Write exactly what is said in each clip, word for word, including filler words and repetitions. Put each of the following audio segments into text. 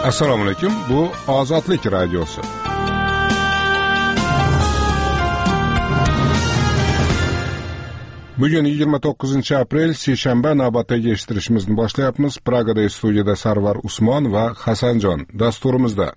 Assalomu alaykum. Bu Ozodlik radiosi. Bugun yigirma to'qqizinchi aprel seshanba, navbatdagi eshittirishimizni boshlayapmiz. Pragada studiyada Sarvar Usmon va Hasanjon dasturimizda.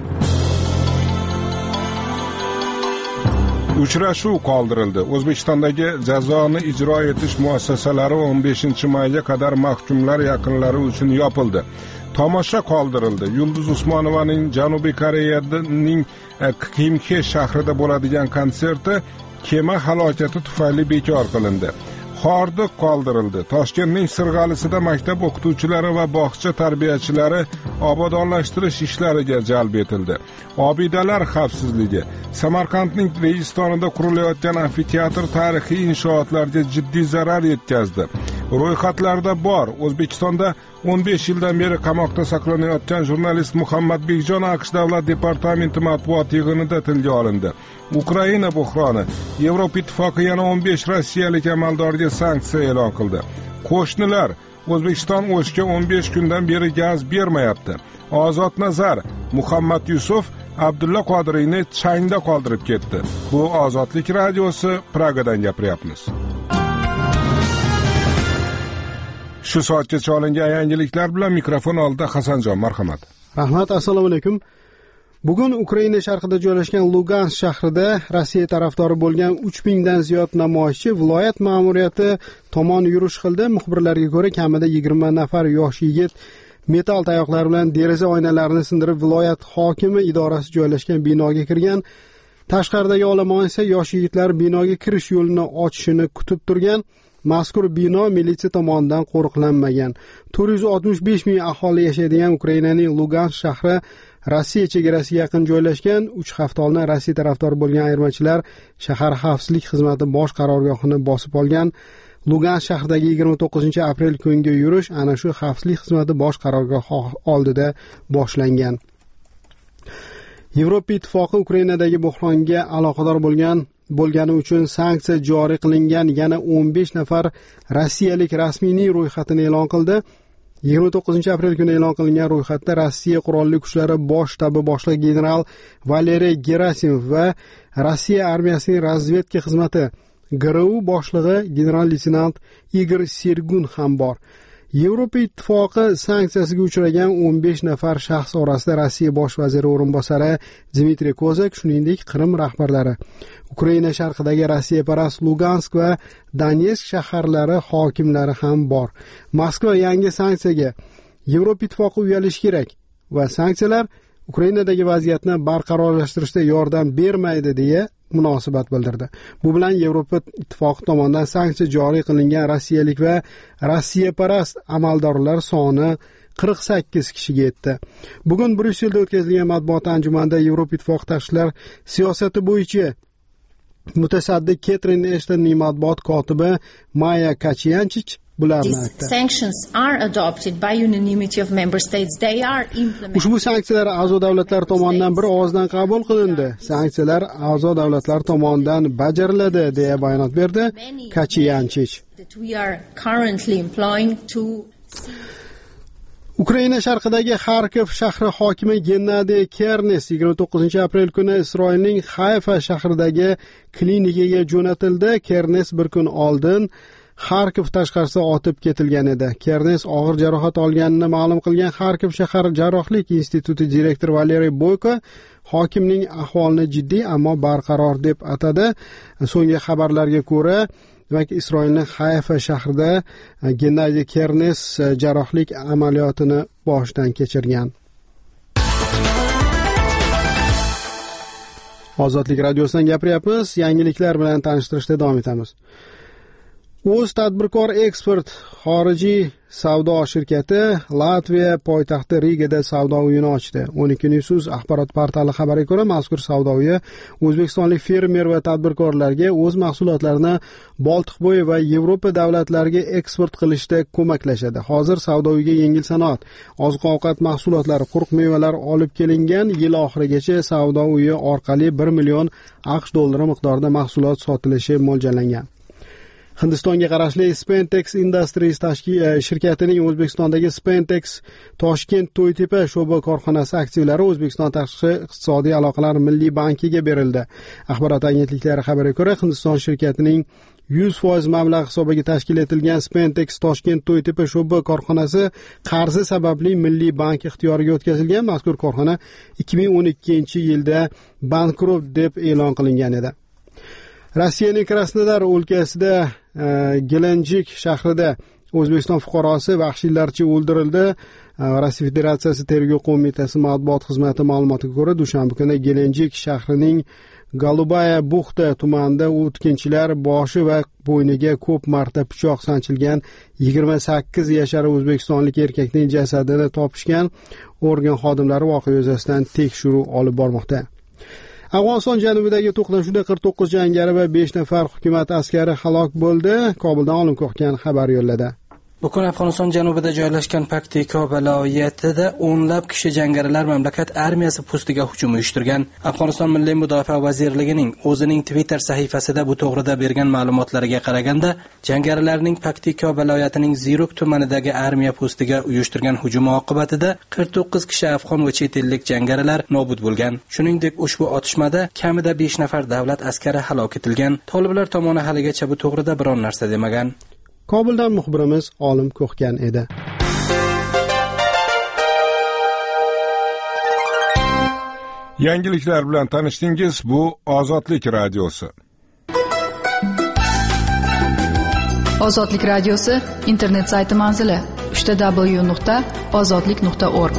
Uchrashuv qoldirildi. O'zbekistondagi jazoni ijro etish muassasalari o'n beshinchi mayga qadar mahkumlar yaqinlari uchun yopildi. Tomosha qoldirildi. Yulduz Usmonovaning Janubiy Koreyaning Kimxe shahrida bo'ladigan konserti kema halokati tufayli bekor qilindi. Hordiq qoldirildi. Toshkentning Sirg'alisida maktab o'qituvchilari va bog'cha tarbiyachilari obodonlashtirish ishlariga jalb etildi. Obidalar xavfsizligi. Samarqandning Registonida qurilayotgan amfiteatr tarixiy inshootlarga jiddiy zarar yetkazdi. Ro'yxatlarda bor. O'zbekistonda o'n besh yildan beri qamoqda saqlanayotgan jurnalist Muhammad Bekjon AQSh Davlat departamenti matbuot yig'inida tilga olindi. Ukraina buhroni. Yevropa Ittifoqi yana o'n besh rossiyalik amaldorga sanksiya e'lon qildi. Qo'shnilar. O'zbekiston O'shga o'n besh kundan beri gaz bermayapti. Ozod Nazar. Muhammad Yusuf Abdulla Qodiriyni changda qoldirib ketdi. Bu Ozodlik radiosi, Pragadan gapiryapmiz. Shu soatgacha olingan yangiliklar bilan mikrofon oldida Hasanjon, marhamat. Rahmat, assalomu alaykum. Bugun Ukraina sharqida joylashgan Lugansk shahrida Rossiya tarafdori bo'lgan uch mingdan ziyod namoyishchi viloyat ma'muriyati tomon yurish qildi. Muxbirlarga ko'ra, kamida yigirma nafar yosh yigit metal tayoqlar bilan deraza oynalarini sindirib, viloyat hokimi idorasi joylashgan binoga kirgan. Tashqaridagi olomon esa yosh yigitlar binoga kirish yo'lini ochishini kutib turgan. Mazkur bino militsiya tomonidan qo'riqlanmagan. to'rt yuz oltmish besh ming aholi yashaydigan Ukrainaning Lugansk shahri Rossiya chegarasiga yaqin joylashgan. uch hafta oldin Rossiya tarafdori bo'lgan ayirmachilar shahar xavfsizlik xizmati bosh qarorgohini bosib olgan. Lugansk shahridagi yigirma to'qqizinchi aprel kungi yurish ana shu xavfsizlik xizmati bosh qarorgohi oldida boshlangan. Yevropa Ittifoqi Ukrainadagi buhronga aloqador bo'lgan bo'lgani uchun sanksiya joriy qilingan yana o'n besh nafar rossiyalik rasmiyning ro'yxatini e'lon qildi. yigirma to'qqizinchi aprel kuni e'lon qilingan ro'yxatda Rossiya qurolli kuchlari bosh shtabi boshlig'i general Valeriy Gerasimov va Rossiya armiyasining razvedka xizmati G R U boshlig'i general-leytenant Igor Sergun ham bor. Yevropa Ittifoqi sanksiyasiga uchragan o'n besh nafar shaxs orasida Rossiya bosh vaziri o'rinbosari Dmitriy Kozak, shuningdek Qrim rahbarlari, Ukraina sharqidagi Rossiyaparast Lugansk va Donetsk shaharlari hokimlari ham bor. Moskva yangi sanksiyaga Yevropa Ittifoqi uyalishi kerak va sanksiyalar Ukrainadagi vaziyatni barqarorlashtirishda yordam bermaydi deya munosabat bildirdi. Bu bilan Yevropa Ittifoqi tomonidan sanksiya joriy qilingan rossiyalik va rossiyaparast amaldorlar soni qirq sakkiz kishiga yetdi. Bugun Bryusselda o'tkazilgan matbuot anjumanida Yevropa Ittifoqi tashqi ishlar siyosati bo'yicha mutasaddi Ketrin Eshtonning matbuot kotibi Maya Kachyanchich bularni aytdi. Ushbu sanksiyalar a'zo davlatlar tomonidan bir ovozdan qabul qilindi. Sanksiyalar a'zo davlatlar tomonidan bajariladi deya bayonot berdi Kachyanchich. Ukraina sharqidagi Xarkov shahri hokimi Gennadiy Kernes yigirma to'qqizinchi aprel kuni Isroilning Hayfa shahridagi klinikaga jo'natildi. Kernes bir kun oldin Xarkov tashqarisida otib ketilgan edi. Kernes og'ir jarohat olganini ma'lum qilgan Xarkov shahar jarrohlik instituti direktori Valeriy Boyko hokimning ahvolini jiddiy ammo barqaror deb atadi. So'nggi xabarlarga ko'ra, demak, Isroilning Hayfa shahrida Gennadiy Kernes jarrohlik amaliyotini boshdan kechirgan. Ozodlik radiosidan gapiryapmiz. Yangiliklar bilan tanishtirishda davom etamiz. O'z tadbirkor eksport xorijiy savdo shirkati Latviya poytaxti Rigada savdo uyini ochdi. o'n ikki News axborot portali xabariga ko'ra, mazkur savdo uyi o'zbekistonlik fermer va tadbirkorlarga o'z mahsulotlarini Boltiqbo'yi va Yevropa davlatlariga eksport qilishda ko'maklashadi. Hozir savdo uyiga yengil sanoat, oziq-ovqat mahsulotlari, quruq mevalar olib kelingan. Yil oxirigacha savdo uyi orqali bir million AQSh dollari miqdorida mahsulot sotilishi mo'ljallangan. Hindistonga qarashli Spentex Industries tashkil shirkatining O'zbekistondagi Spentex Toshkent To'ytepa sho'ba korxonasi aktivlari O'zbekiston Tashqi iqtisodiy aloqalar milliy bankiga berildi. Axborot agentliklari xabariga ko'ra, Hindiston shirkatining yuz foiz mablag' hisobiga tashkil etilgan Spentex Toshkent To'ytepa sho'ba korxonasi qarzi sababli milliy bank ixtiyoriga o'tkazilgan. Mazkur korxona ikki ming o'n ikkinchi yilda bankrot deb e'lon qilingan edi. Rossiyaning Krasnodar o'lkasida Gelenjik shahrida O'zbekiston fuqarosi vahshiylarcha o'ldirildi. Rossiya Federatsiyasi Tergov qo'mitasi matbuot xizmati ma'lumotiga ko'ra, dushanba kuni Gelenjik shahrining Golubaya buxta tumanida o'tkinchilar boshi va bo'yniga ko'p marta pichoq sanchilgan yigirma sakkiz yashar o'zbekistonlik erkakning jasadini topishgan. Organ xodimlari voqea yuzasidan tekshiruv olib bormoqda. Afg'oniston janubidagi to'qnashuvda qirq to'qqiz jangari va besh nafar hukumat askari halok bo'ldi. Kobuldan Olim Ko'hgan xabar yo'lladi. Bugun Afg'oniston janubida joylashgan Paktika viloyatida o'nlab kishi jangarilar mamlakat armiyasi postiga hujum uyushtirgan. Afg'oniston Milliy mudofaa vazirligining o'zining Twitter sahifasida bu to'g'rida bergan ma'lumotlariga qaraganda, jangarilarning Paktika viloyatining Ziruk tumanidagi armiya postiga uyushtirgan hujumi oqibatida qirq to'qqiz kishi afg'on va chet ellik jangarilar nobud bo'lgan. Shuningdek, ushbu otishmada kamida besh nafar davlat askari halok etilgan. Toliblar tomoni haligacha bu to'g'rida biror narsa demagan. Kobuldan muxbirimiz Olim Ko'hgan edi. Yangiliklar bilan tanishdingiz. Bu Ozodlik radiosi. Ozodlik radiosi internet sayti manzili uch w nuqta ozodlik nuqta org.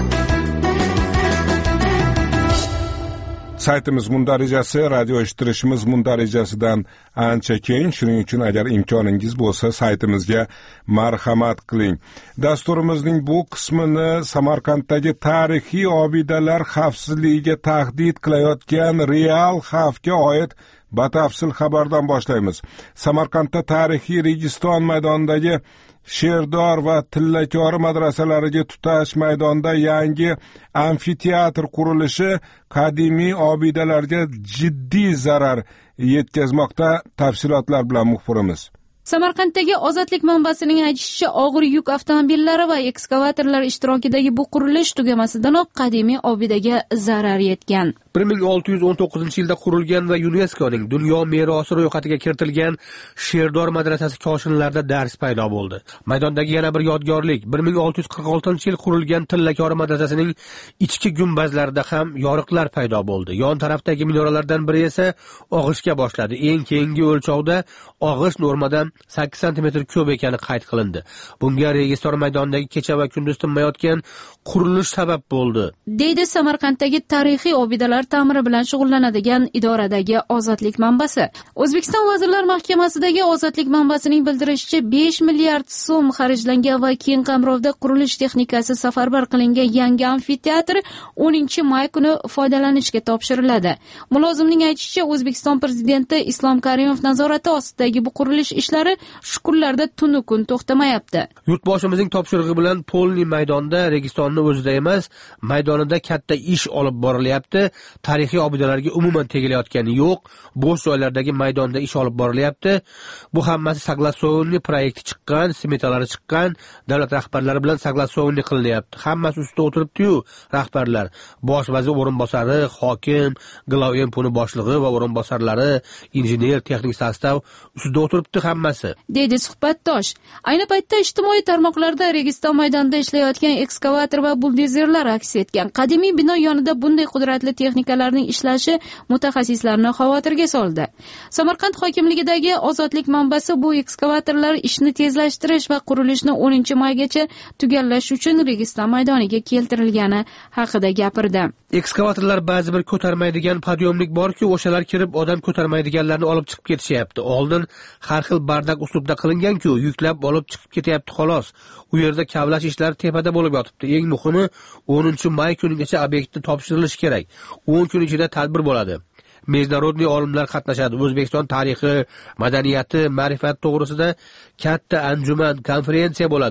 Saytimiz mundarijasi, radio eshittirishimiz mundarijasidan ancha keng. Shuning uchun agar imkoningiz bo'lsa, saytimizga marhamat qiling. Dasturimizning bu qismini Samarqanddagi tarixiy obidalar xavfsizligiga tahdid qilayotgan real xavfga oid batafsil xabardan boshlaymiz. Samarqandda tarixiy Registon maydonidagi Sherdor va Tillakori madrasalariga tutash maydonda yangi amfiteatr qurilishi qadimiy obidalarga jiddiy zarar yetkazmoqda. Tafsilotlar bilan muxbirimiz. Samarqanddagi Ozodlik manbasining aytishicha, og'ir yuk avtomobillari va ekskavatorlar ishtirokidagi bu qurilish tugamasidanoq qadimiy obidaga zarar yetgan. bir ming olti yuz o'n to'qqizinchi yilda qurilgan va YuNESKOning dunyo merosi ro'yxatiga kiritilgan Sherdor madrasasi koshinlarida dars paydo bo'ldi. Maydondagi yana bir yodgorlik bir ming olti yuz qirq oltinchi yil qurilgan Tillakori madrasasining ichki gumbazlarida ham yoriqlar paydo bo'ldi. Yon tarafdagi minoralardan biri esa og'ishga boshladi. Eng keyingi o'lchovda og'ish normadan sakkiz santimetr kub ekani qayd qilindi. Bunga Registon maydonidagi kecha va kunduz tinmayotgan qurilish sabab bo'ldi, deydi Samarqanddagi tarixiy obidalar ta'miri bilan shug'ullanadigan idoradagi Ozodlik manbasi. O'zbekiston Vazirlar Mahkamasidagi Ozodlik manbasining bildirishicha, besh milliard so'm xarajlangan va keng qamrovda qurilish texnikasi safarbar qilingan yangi amfiteatr o'ninchi may kuni foydalanishga topshiriladi. Mulozimning aytishicha, O'zbekiston prezidenti Islom Karimov nazorati ostidagi bu qurilish ishlari shu kunlarda tunu kun to'xtamayapti. Yurtboshimizning topshirig'i bilan Polni maydonda, Registonni o'zida emas, maydonida katta ish olib borilyapti. Tarixiy obidalarga umuman tegilayotgani yo'q. Bo'sh joylardagi maydonda ish olib borilyapti. Bu hammasi согласованный proyekti chiqqan, smetalari chiqqan, davlat rahbarlari bilan согласованный qilinyapti. Hammasi ustida o'tiribdi-yu, rahbarlar, bosh vazir o'rinbosari, hokim, Glavempuni boshlig'i va o'rinbosarlari, injener, texnik sostav ustida o'tiribdi hammasi, deydi suhbatdosh. Ayni paytda ijtimoiy tarmoqlarda Registon maydonida ishlayotgan ekskavator va buldozerlar aks etgan. Qadimiy bino yonida bunday qudratli texnikalarning ishlashi mutaxassislarni xavotirga soldi. Samarqand hokimligidagi Ozodlik manbasi bu ekskavatorlar ishni tezlashtirish va qurilishni o'ninchi maygacha tugallash uchun Registon maydoniga keltirilgani haqida gapirdi. Ekskavatorlar ba'zi bir ko'tarmaydigan podyomlik borki, o'shalar kirib odam ko'tarmaydiganlarni olib chiqib ketishyapti. Oldin har xil bardak uslubda qilingan-ku, yuklab olib chiqib ketyapti xolos. U yerda kavlash ishlari tepada bo'lib yotibdi. Eng muhimi, o'ninchi may kunigacha obyektni topshirilishi kerak. o'n kun ichida tadbir bo'ladi. Международный olimlar qatnashadi. O'zbekiston tarixi, madaniyati, ma'rifat to'g'risida katta anjuman, konferensiya bo'ladi.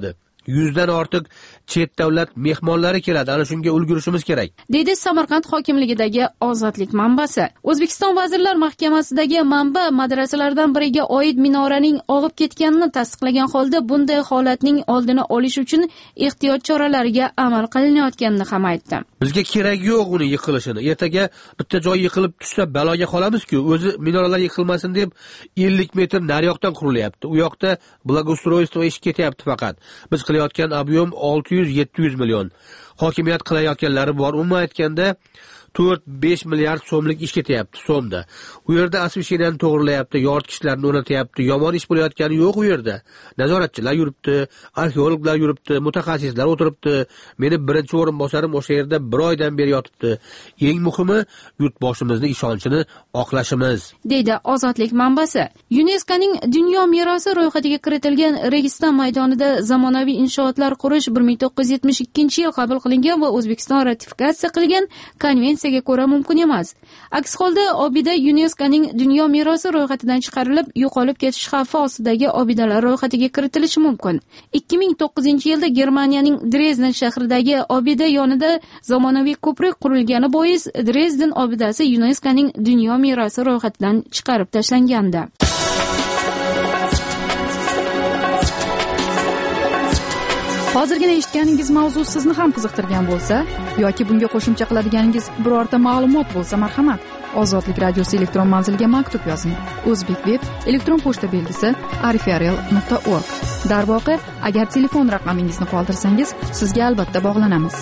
yuzdan ortiq chet davlat mehmonlari keladi. Ana shunga ulgurishimiz kerak, deydi Samarqand hokimligidagi ozodlik manbasi. O'zbekiston Vazirlar Mahkamasidagi manba madrasalardan biriga oid minoraning og'ib ketganini tasdiqlagan holda bunday holatning oldini olish uchun ehtiyot choralariga amal qilinayotganini ham aytdi. Bizga kerak yo'q uni yiqilishini. Ertaga bitta joy yiqilib tushsa baloga qolamiz-ku. O'zi minoralar yiqilmasin deb ellik metr nariyoqdan qurilyapti. U yoqda благоустройство ish ketyapti faqat. Biz qilayotgan ob'yom olti yuz yetti yuz million. Hokimiyat qilayotganlari bor. Umuman aytganda to'rt besh milliard so'mlik ish ketyapti so'mda. U yerda asfaltni to'g'rilayapti, yoritgichlarni o'rnatyapti. Yomon ish bo'layotgani yo'q u yerda. Nazoratchilar yuribdi, arxeologlar yuribdi, mutaxassislar o'tiribdi. Meni birinchi o'rinbosarim o'sha yerda bir oydan beri yotibdi. Eng muhimi yurtboshimizning ishonchini oqlashimiz, deydi ozodlik manbasi. YuNESKOning dunyo merosi ro'yxatiga kiritilgan Registon maydonida zamonaviy inshootlar qurish bir ming to'qqiz yuz yetmish ikkinchi yil qabul qilingan va O'zbekiston ratifikatsiya qilgan konvensiyaga ko'ra mumkin emas. Aks holda obida YuNESKOning dunyo merosi ro'yxatidan chiqarilib, yo'qolib ketish xavfi ostidagi obidalar ro'yxatiga kiritilishi mumkin. ikki ming to'qqizinchi yilda Germaniyaning Dresden shahridagi obida yonida zamonaviy ko'prik qurilgani bois Dresden obidasi YuNESKOning dunyo merosi ro'yxatidan chiqarib tashlangandi. Hozirgina eshitganingiz mavzu sizni ham qiziqtirgan bo'lsa yoki bunga qo'shimcha qiladiganingiz birorta ma'lumot bo'lsa, marhamat, Ozodlik radiosi elektron manziliga maktub yozing. O'zbekveb elektron pochta belgisi arifiarel nuqta org. Darvoqe, agar telefon raqamingizni qoldirsangiz, sizga albatta bog'lanamiz.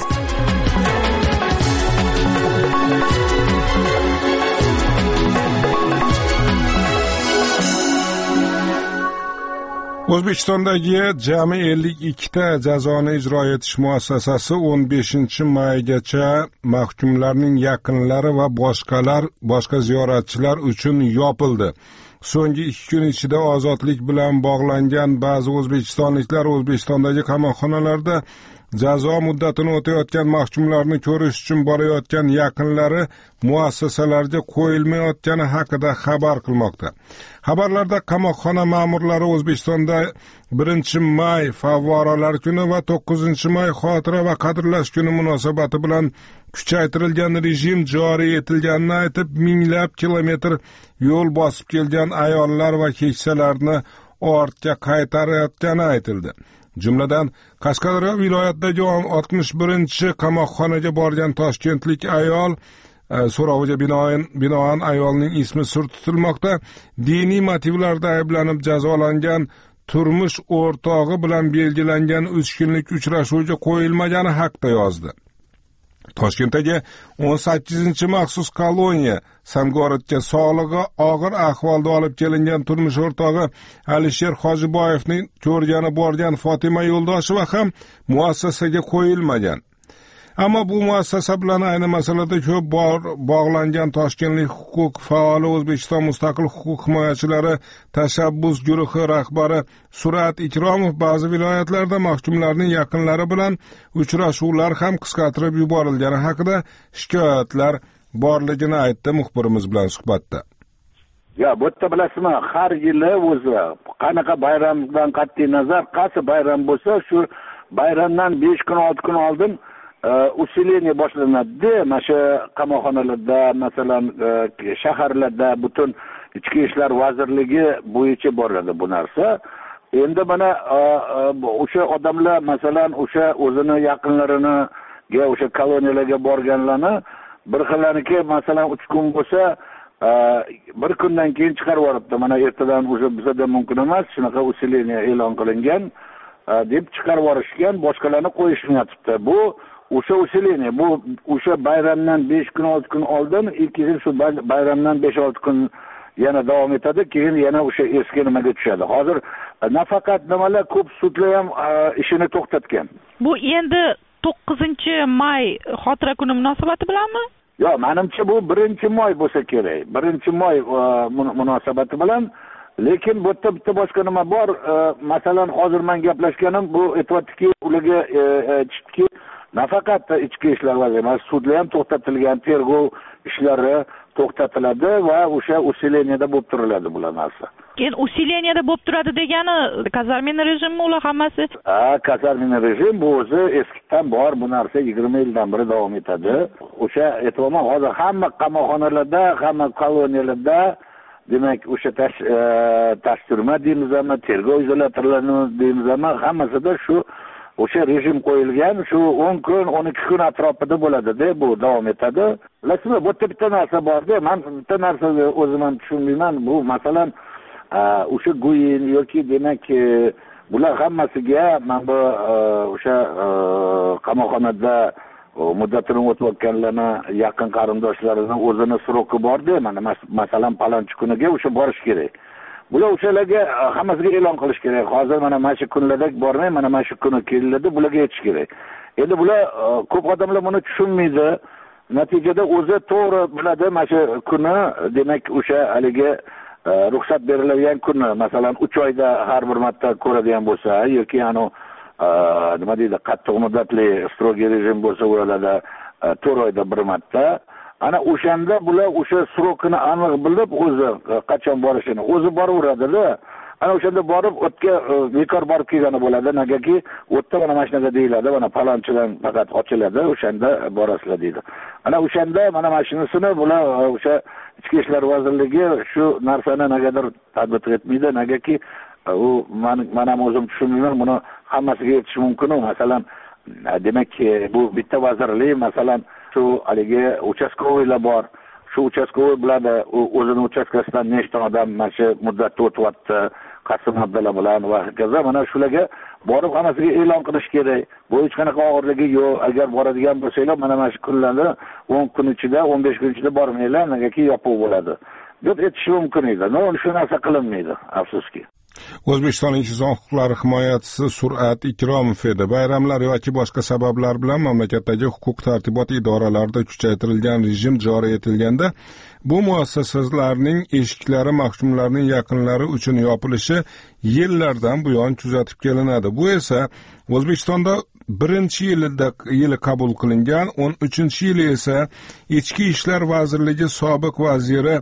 O'zbekistondagi jami ellik ikkita jazoni ijro etish muassasasi o'n beshinchi maygacha mahkumlarning yaqinlari va boshqalar boshqa ziyoratchilar uchun yopildi. So'nggi ikki kun ichida ozodlik bilan bog'langan ba'zi o'zbekistonliklar O'zbekistondagi qamoqxonalarda jazo muddatini o'tayotgan mahkumlarni ko'rish uchun borayotgan yaqinlari muassasalarga qo'yilmayotgani haqida xabar qilmoqda. Xabarlarda qamoqxona ma'murlari O'zbekistonda birinchi may favvoralar kuni va to'qqizinchi may xotira va qadrlash kuni munosabati bilan kuchaytirilgan rejim joriy etilganini aytib, minglab kilometr yo'l bosib kelgan ayollar va keksalarni ortga qaytarayotgani aytildi. Jumladan, Qashqadaryo viloyatidagi oltmish birinchi qamoqxonaga borgan toshkentlik ayol so'roviga binoan binoan ayolning ismi sir tutilmoqda. Diniy motivlarda ayblanib jazolangan turmush o'rtog'i bilan belgilangan uch kunlik uchrashuvga qo'yilmagani haqida yozdi. Toshkentdagi o'n sakkizinchi maxsus koloniya Samgorodga sog'lig'i og'ir ahvolda olib kelingan turmush o'rtog'i Alisher Hojiboyevning ko'rgani borgan Fatima Yo'ldosheva ham muassasaga qo'yilmagan. Ammo bu muassasa bilan ayni masalada ko'p bor bog'langan toshkentlik huquq faoli O'zbekiston mustaqil huquq himoyachilari tashabbus guruhi rahbari Surat Ikromov ba'zi viloyatlarda mahkumlarning yaqinlari bilan uchrashuvlar ham qisqartirib yuborilgani haqida shikoyatlar borligini aytdi muxbirimiz bilan suhbatda. Ya, bu yerda bilasizmi, har yili o'zi qanaqa bayramdan qat'iy nazar, qaysi bayram bo'lsa, shu bayramdan besh kun, olti kun oldin usileniya boshlanadi. Mana shu qamoqxonalarda, masalan, shaharlarda butun ichki ishlar vazirligi bo'yicha boradi bu narsa. Endi mana o'sha odamlar, masalan, o'sha o'zini yaqinlarini o'sha koloniyalarga borganlarni bir xillaniki, masalan, uch kun bo'lsa, bir kundan keyin chiqarib yuboribdi. Mana ertadan o'sha bizda mumkin emas, shunaqa usileniya e'lon qilingan deb chiqarib yuborishgan, boshqalarni qo'yishmayapti. Bu o'sha usileniya, bu o'sha bayramdan besh kun, olti kun oldin, keyin shu bayramdan besh olti kun yana davom etadi, keyin yana o'sha eski nimaga tushadi. Hozir nafaqat nimalar, ko'p sudlar ham ishini to'xtatgan. Bu endi to'qqizinchi may xotira kuni munosabati bilanmi? Yo'q, menimcha bu birinchi may bo'lsa kerak. birinchi may munosabati bilan. Lekin bu yerda bitta boshqa nima bor? Masalan, hozir men gaplashganim bu aytibdiki, ularga aytishki, nafaqat ichki ishlar vaziri emas, sudlar ham to'xtatilgan, tergov ishlari to'xtatiladi va o'sha usileniyada bo'lib turiladi bular narsa. keyin усиленияda bo'lib turadi degani kazarmina rejimmi ular hammasi? Ha, kazarmina rejim bu o'zi eskidan bor, bu narsa yigirma yildan beri davom etadi. O'sha aytmoqman, hozir hamma qamoqxonalarda, hamma koloniyalarda demak o'sha tashturma deymizmi, tergov izolyatorlarini deymizmi, hammasida shu o'sha rejim qo'yilgan, shu o'n kun, o'n ikki kun atrofida bo'ladi-da, bu davom etadi. Bilasizmi, bu yerda bitta narsa bor-da, men bitta narsani o'zim ham tushunmayman. Bu masalan o'sha go'yin yoki demak bular hammasiga men bu o'sha qamoqxonada muddatini o'tayotganlarni yaqin qarindoshlarining o'zini sroki bor-da, mana masalan palonchi kuniga o'sha borish kerak. Bular o'shalarga hammasiga e'lon qilish kerak. Hozir mana mana shu kunlarda bormay, mana mana shu kuni keladi, bularga aytish kerak. Endi bular ko'p odamlar buni tushunmaydi. Natijada o'zi to'g'ri biladi, mana shu kuni demak o'sha haligi ruxsat beriladigan kuni, masalan uch oyda har bir marta ko'radigan bo'lsa yoki ano nima deydi, qattiq muddatli strogiy rejim bo'lsa, ularda to'rt oyda bir marta. Ana o'shanda bular o'sha srokini aniq bilib, o'zi qachon borishini o'zi boraveradi-da. Ana o'shanda borib o'tga bekor borib kelgani bo'ladi. Negaki o'tda mana mashinaga deyiladi, mana palonchidan faqat ochiladi, o'shanda borasizlar deydi. Ana o'shanda mana mashinasini bular o'sha Ichki ishlar vazirligi shu narsani negadir tatbiq etmaydi. Negaki u men ham o'zim tushunmayman, buni hammasiga yetish mumkin. Masalan, demak bu bitta vazirlik, masalan shu haligi uchastkovoylar bor. Shu uchastkovoy biladi o'zini uchastkasidan nechta odam mana shu muddatda o'tyapti, qaysi moddalar bilan va hokazo. Mana shularga borib hammasiga e'lon qilish kerak. Bu hech qanaqa og'irligi yo'q. Agar boradigan bo'lsanglar, mana mana shu kunlarda o'n kun ichida, o'n besh kun ichida bormanglar, negaki yopiq bo'ladi deb aytish mumkin edi. No, shu narsa qilinmaydi, afsuski. O'zbekiston inson huquqlari himoyachisi Surat Ikromov edi. Bayramlar yoki boshqa sabablar bilan mamlakatdagi huquq tartibot idoralarida kuchaytirilgan rejim joriy etilganda bu muassasalarning eshiklari mahkumlarning yaqinlari uchun yopilishi yillardan buyon kuzatib kelinadi. Bu esa O'zbekistonda birinchi yilida yili qabul qilingan, o'n uchinchi yili esa Ichki ishlar vazirligi sobiq vaziri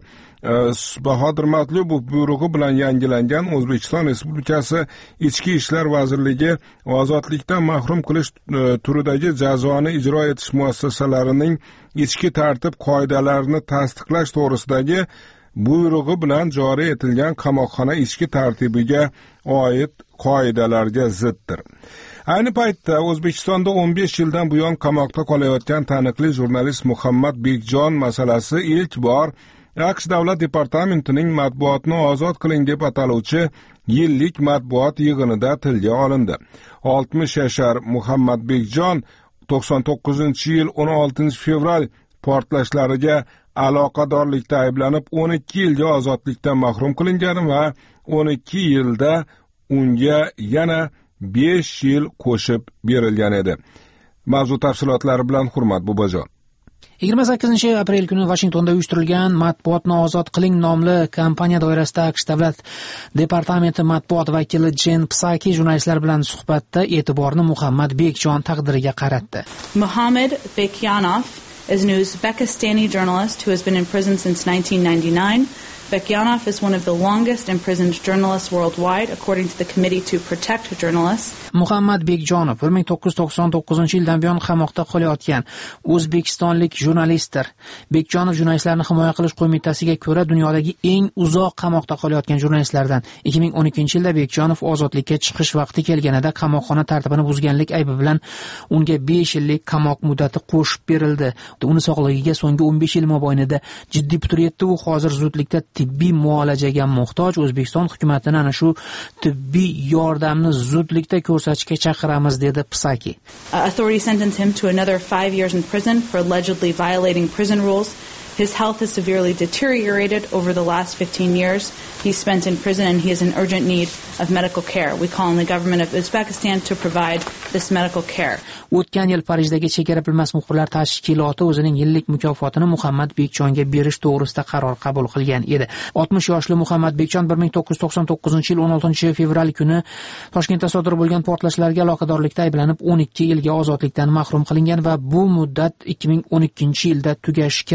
Bahodir Matlubov buyrug'i bilan yangilangan O'zbekiston Respublikasi Ichki ishlar vazirligi ozodlikdan mahrum qilish turidagi jazoni ijro etish muassasalarining ichki tartib qoidalarini tasdiqlash to'g'risidagi buyrug'i bilan joriy etilgan qamoqxona ichki tartibiga oid qoidalarga ziddir. Ayni paytda O'zbekistonda o'n besh yildan buyon qamoqda qolayotgan taniqli jurnalist Muhammad Bekjon masalasi ilk bor AQSh Davlat departamentining matbuotni ozod qiling deb ataluvchi yillik matbuot yig'inida tilga olindi. oltmish yashar Muhammad Bekjon to'qson to'qqizinchi yil o'n oltinchi fevral portlashlariga aloqadorlikda ayblanib o'n ikki yilga ozodlikdan mahrum qilingan va o'n ikki yilda unga yana besh yil qo'shib berilgan edi. Mavzu tafsilotlari bilan Hurmat Bobojon. yigirma sakkizinchi aprel kuni Washingtonda uyushtirilgan Matbuotni ozod qiling nomli kampaniya doirasida AQSh Davlat departamenti matbuot vakili Jen Psaki jurnalistlar bilan suhbatda e'tiborni Muhammad Bekjon taqdiriga qaratdi. Muhammad Bekjonov is an Uzbekistani journalist who has been in prison since nineteen ninety-nine. Bekjonov is one of the longest imprisoned journalists worldwide, according to the Committee to Protect Journalists. Muhammad Bekjonov bir ming to'qqiz yuz to'qson to'qqizinchi yildan buyon qamoqda qolayotgan o'zbekistonlik jurnalistdir. Bekjonov jurnalistlarni himoya qilish qo'mitasiga ko'ra dunyodagi eng uzoq qamoqda qolayotgan jurnalistlardan. ikki ming o'n ikkinchi yilda Bekjonov ozodlikka chiqish vaqti kelganida qamoqxona tartibini buzganlik aybi bilan unga besh yillik qamoq muddati qo'shib berildi. Uni sog'lig'iga so'nggi o'n besh yil mobaynida jiddiy putur yetdi. U hozir zudlikda tibbiy muolajaga muhtoj. O'zbekiston hukumatini ana shu tibbiy yordamni zudlikda ko'rsatishga chaqiramiz, dedi Psaki. Uh, authorities sentenced him to another five years in prison for allegedly violating prison rules. His health has severely deteriorated over the last fifteen years. He's spent in prison and he is in urgent need of medical care. We call on the government of Uzbekistan to provide this medical care. O'tgan yil Parijdagi chegara bilmas muxbirlar tashkiloti o'zining yillik mukofotini Muhammad Bekjonga berish to'g'risida qaror qabul qilgan edi. oltmish yoshli Muhammad Bekjon bir ming to'qqiz yuz to'qson to'qqizinchi yil o'n oltinchi fevral kuni Toshkentda sodir bo'lgan portlashlarga aloqadorlikda ayblanib o'n ikki yilga ozodlikdan mahrum qilingan va bu muddat ikki ming o'n ikkinchi yilda tugashi kerak edi.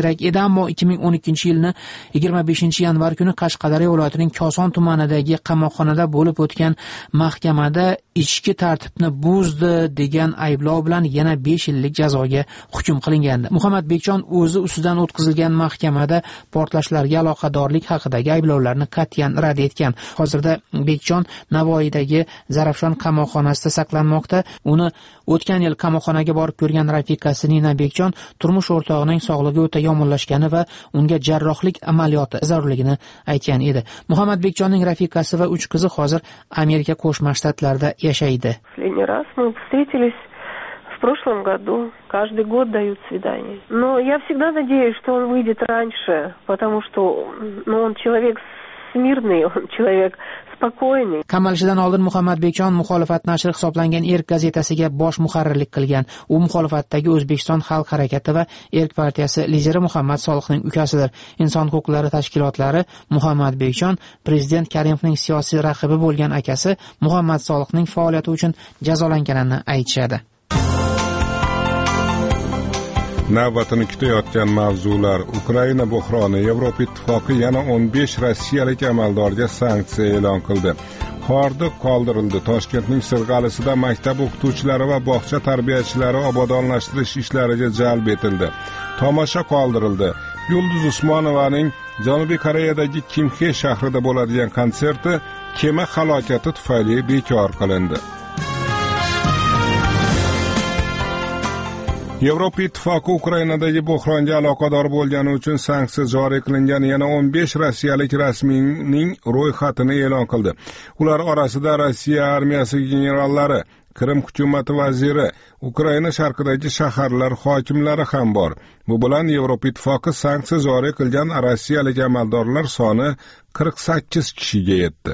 ammo ikki ming o'n ikkinchi yilning yigirma beshinchi yanvar kuni Qashqadaryo viloyatining Koson tumanidagi qamoqxonada bo'lib o'tgan mahkamada ichki tartibni buzdi degan ayblov bilan yana besh yillik jazoga hukm qilingandi. Muhammad Bekjon o'zi ustidan o'tkazilgan mahkamada portlashlarga aloqadorlik haqidagi ayblovlarni qat'iyan rad etgan. Hozirda Bekjon Navoiydagi Zarafshon qamoqxonasida saqlanmoqda. Uni o'tgan yil qamoqxonaga borib ko'rgan rafiqasi Nina Bekjon turmush o'rtog'ining sog'lig'i o'ta yomonlashgani va unga jarrohlik amaliyoti zarurligini aytgan edi. Muhammad Bekjonning rafiqasi va uch qizi hozir Amerika Qo'shma Shtatlarida yashaydi. Последний раз мы встретились в прошлом году. Каждый год дают свидание. Но я всегда надеюсь, что он выйдет раньше, потому что ну, он человек смирный, он человек spokойный. Qamalishidan oldin Muhammad Bekjon muxolifat nashri hisoblangan Erk gazetasiga bosh muharrirlik qilgan. U muxolifatdagi O'zbekiston Xalq harakati va Erk partiyasi lideri Muhammad Solihning ukasidir. Inson huquqlari tashkilotlari Muhammad Bekjon prezident Karimovning siyosiy raqibi bo'lgan akasi Muhammad Solihning faoliyati uchun jazolanganini aytishadi. Navbatini kutayotgan mavzular: Ukraina buhroni. Yevropa Ittifoqi yana o'n besh rossiyalik amaldorga sanksiya e'lon qildi. Hordiq qoldirildi. Toshkentning Sirg'alisida maktab o'qituvchilari va bog'cha tarbiyachilari obodonlashtirish ishlariga jalb etildi. Tomosha qoldirildi. Yulduz Usmonovaning Janubiy Koreyadagi Kimxe shahrida bo'ladigan konserti kema halokati tufayli bekor qilindi. Yevropa Ittifoqi Ukrainadagi buhronga aloqador bo'lgani uchun sanksiya joriy qilingan yana o'n besh rossiyalik rasmiyning ro'yxatini e'lon qildi. Ular orasida Rossiya armiyasi generallari, Qrim hukumati vaziri, Ukraina sharqidagi shaharlar hokimlari ham bor. Bu bilan Yevropa Ittifoqi sanksiya joriy qilgan rossiyalik amaldorlar soni qirq sakkiz kishiga yetdi.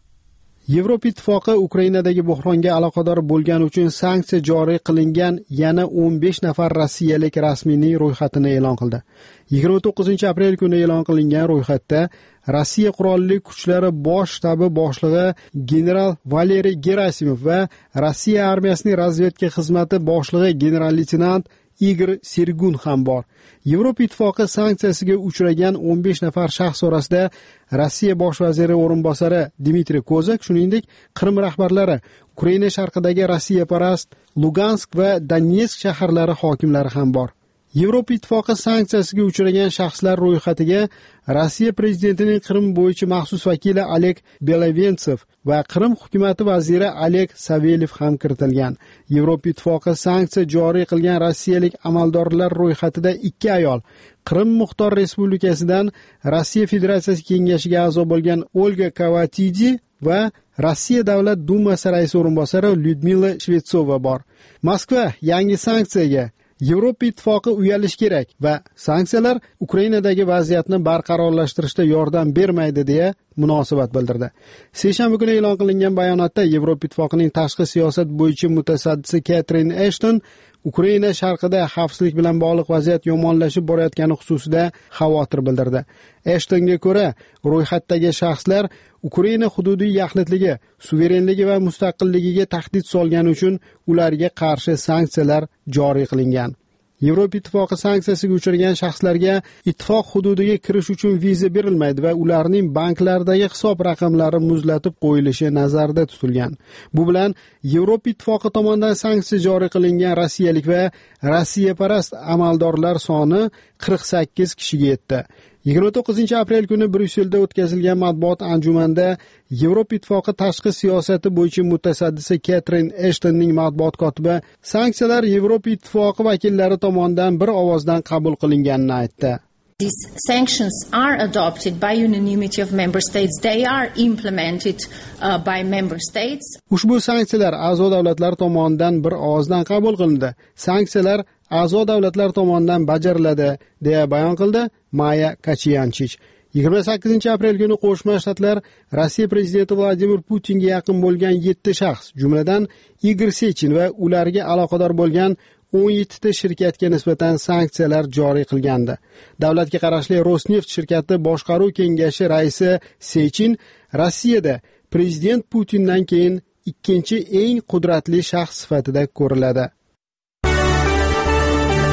Yevropa Ittifoqi Ukrainadagi buhronga aloqador bo'lgani uchun sanksiya joriy qilingan yana o'n besh nafar rossiyalik rasmiyning ro'yxatini e'lon qildi. yigirma to'qqizinchi aprel kuni e'lon qilingan ro'yxatda Rossiya qurolli kuchlari bosh shtabi boshlig'i general Valeriy Gerasimov va Rossiya armiyasining razvedka xizmati boshlig'i general-leytenant Igor Sergun ham bor. Yevropa Ittifoqi sanksiyasiga uchragan o'n besh nafar shaxs orasida Rossiya bosh vaziri o'rinbosari Dmitriy Kozak, shuningdek Qrim rahbarlari, Ukraina sharqidagi Rossiyaparast Lugansk va Donetsk shaharlari hokimlari ham bor. Yevropa Ittifoqi sanksiyasiga uchragan shaxslar ro'yxatiga Rossiya prezidentining Qrim bo'yicha maxsus vakili Oleg Belovensev va Qrim hukumati vaziri Oleg Savelyev ham kiritilgan. Yevropa Ittifoqi sanksiya joriy qilgan rossiyalik amaldorlar ro'yxatida ikki ayol, Qrim Muxtor Respublikasidan Rossiya Federatsiyasi kengashiga a'zo bo'lgan Olga Kavatidi va Rossiya Davlat Dumasi raisi o'rinbosari Lyudmila Shvetsova bor. Moskva yangi sanksiyaga Yevropa Ittifoqi uyalish kerak va sanksiyalar Ukrainadagi vaziyatni barqarorlashtirishda yordam bermaydi deya munosabat bildirdi. Seshanba kuni e'lon qilingan bayonotda Yevropa Ittifoqining tashqi siyosat bo'yicha mutasaddisi Catherine Ashton Ukraina sharqida xavfsizlik bilan bog'liq vaziyat yomonlashib borayotgani xususida xavotir bildirdi. Ashtonga ko'ra, ro'yxatdagi shaxslar Ukraina hududiy yaxlitligi, suverenligi va mustaqilligiga tahdid solgani uchun ularga qarshi sanksiyalar joriy qilingan. Yevropa Ittifoqi sanksiyasiga uchragan shaxslarga ittifoq hududiga kirish uchun viza berilmaydi va ularning banklardagi hisob raqamlari muzlatib qo'yilishi nazarda tutilgan. Bu bilan Yevropa Ittifoqi tomonidan sanksiya joriy qilingan rossiyalik va rossiyaparast amaldorlar soni qirq sakkiz kishiga yetdi. yigirma to'qqizinchi aprel kuni Bryusselda o'tkazilgan matbuot anjumanida Yevropa Ittifoqi tashqi siyosati bo'yicha mutasaddisi Catherine Ashtonning matbuot kotibi sanksiyalar Yevropa Ittifoqi vakillari tomonidan bir ovozdan qabul qilinganini aytdi. These sanctions are adopted by unanimity of member states. They are implemented uh, by member states. Ushbu sanksiyalar a'zo davlatlar tomonidan bir ovozdan qabul qilindi. Sanksiyalar a'zo davlatlar tomonidan bajariladi, deya bayon qildi Maya Kachiyanchich. yigirma sakkizinchi aprel kuni Qo'shma Shtatlar Rossiya prezidenti Vladimir Putinga yaqin bo'lgan yetti shaxs, jumladan Igor Sechin va ularga aloqador bo'lgan o'n yetti ta shirkatga nisbatan sanksiyalar joriy qilgandi. Davlatga qarashli Rosneft shirkati boshqaruv kengashi raisi Sechin Rossiyada prezident Putindan keyin ikkinchi eng qudratli shaxs sifatida ko'riladi.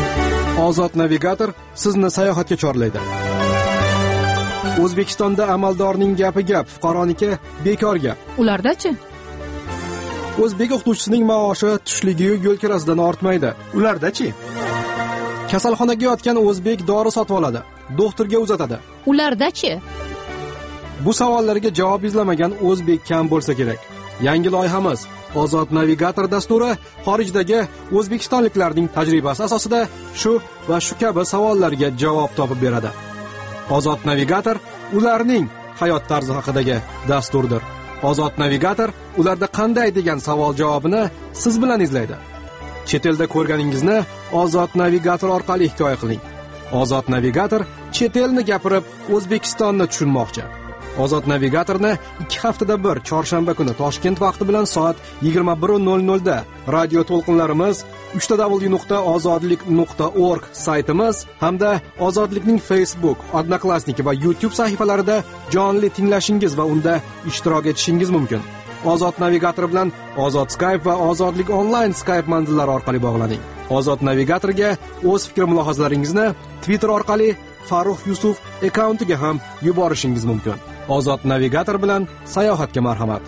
Ozod navigator sizni sayohatga chorlaydi. O'zbekistonda amaldorning gapi gap, fuqaroniki bekor gap. Ulardachi? O'zbek o'qituvchisining maoshi tushligi yo'l kirasidan ortmaydi. Ulardachi? Kasalxonaga yotgan o'zbek dori sotib oladi, doktorga uzatadi. Ulardachi? Bu savollarga javob izlamagan o'zbek kam bo'lsa kerak. Yangi loyihamiz Ozod navigator dasturi xorijdagi o'zbekistonliklarning tajribasi asosida shu va shu kabi savollarga javob topib beradi. Ozod navigator ularning hayot tarzi haqidagi dasturdir. Ozod navigator ularda qanday degan savol javobini siz bilan izlaydi. Chet elda ko'rganingizni Ozod navigator orqali hikoya qiling. Ozod navigator chet elni gapirib O'zbekistonni tushunmoqchi. Ozod navigatorni ikki haftada bir chorshanba kuni Toshkent vaqti bilan soat yigirma bir nol nol da radio to'lqinlarimiz uch w w nuqta ozodlik nuqta org saytimiz hamda Ozodlikning Facebook, Odnoklassnik va YouTube sahifalarida jonli tinglashingiz va unda ishtirok etishingiz mumkin. Ozod navigator bilan Ozod Skype va Ozodlik onlayn Skype manzillari orqali bog'laning. Ozod navigatorga o'z fikr mulohazalaringizni Twitter orqali Farruh Yusuf akkauntiga ham yuborishingiz mumkin. Ozod navigator bilan sayohatga marhamat.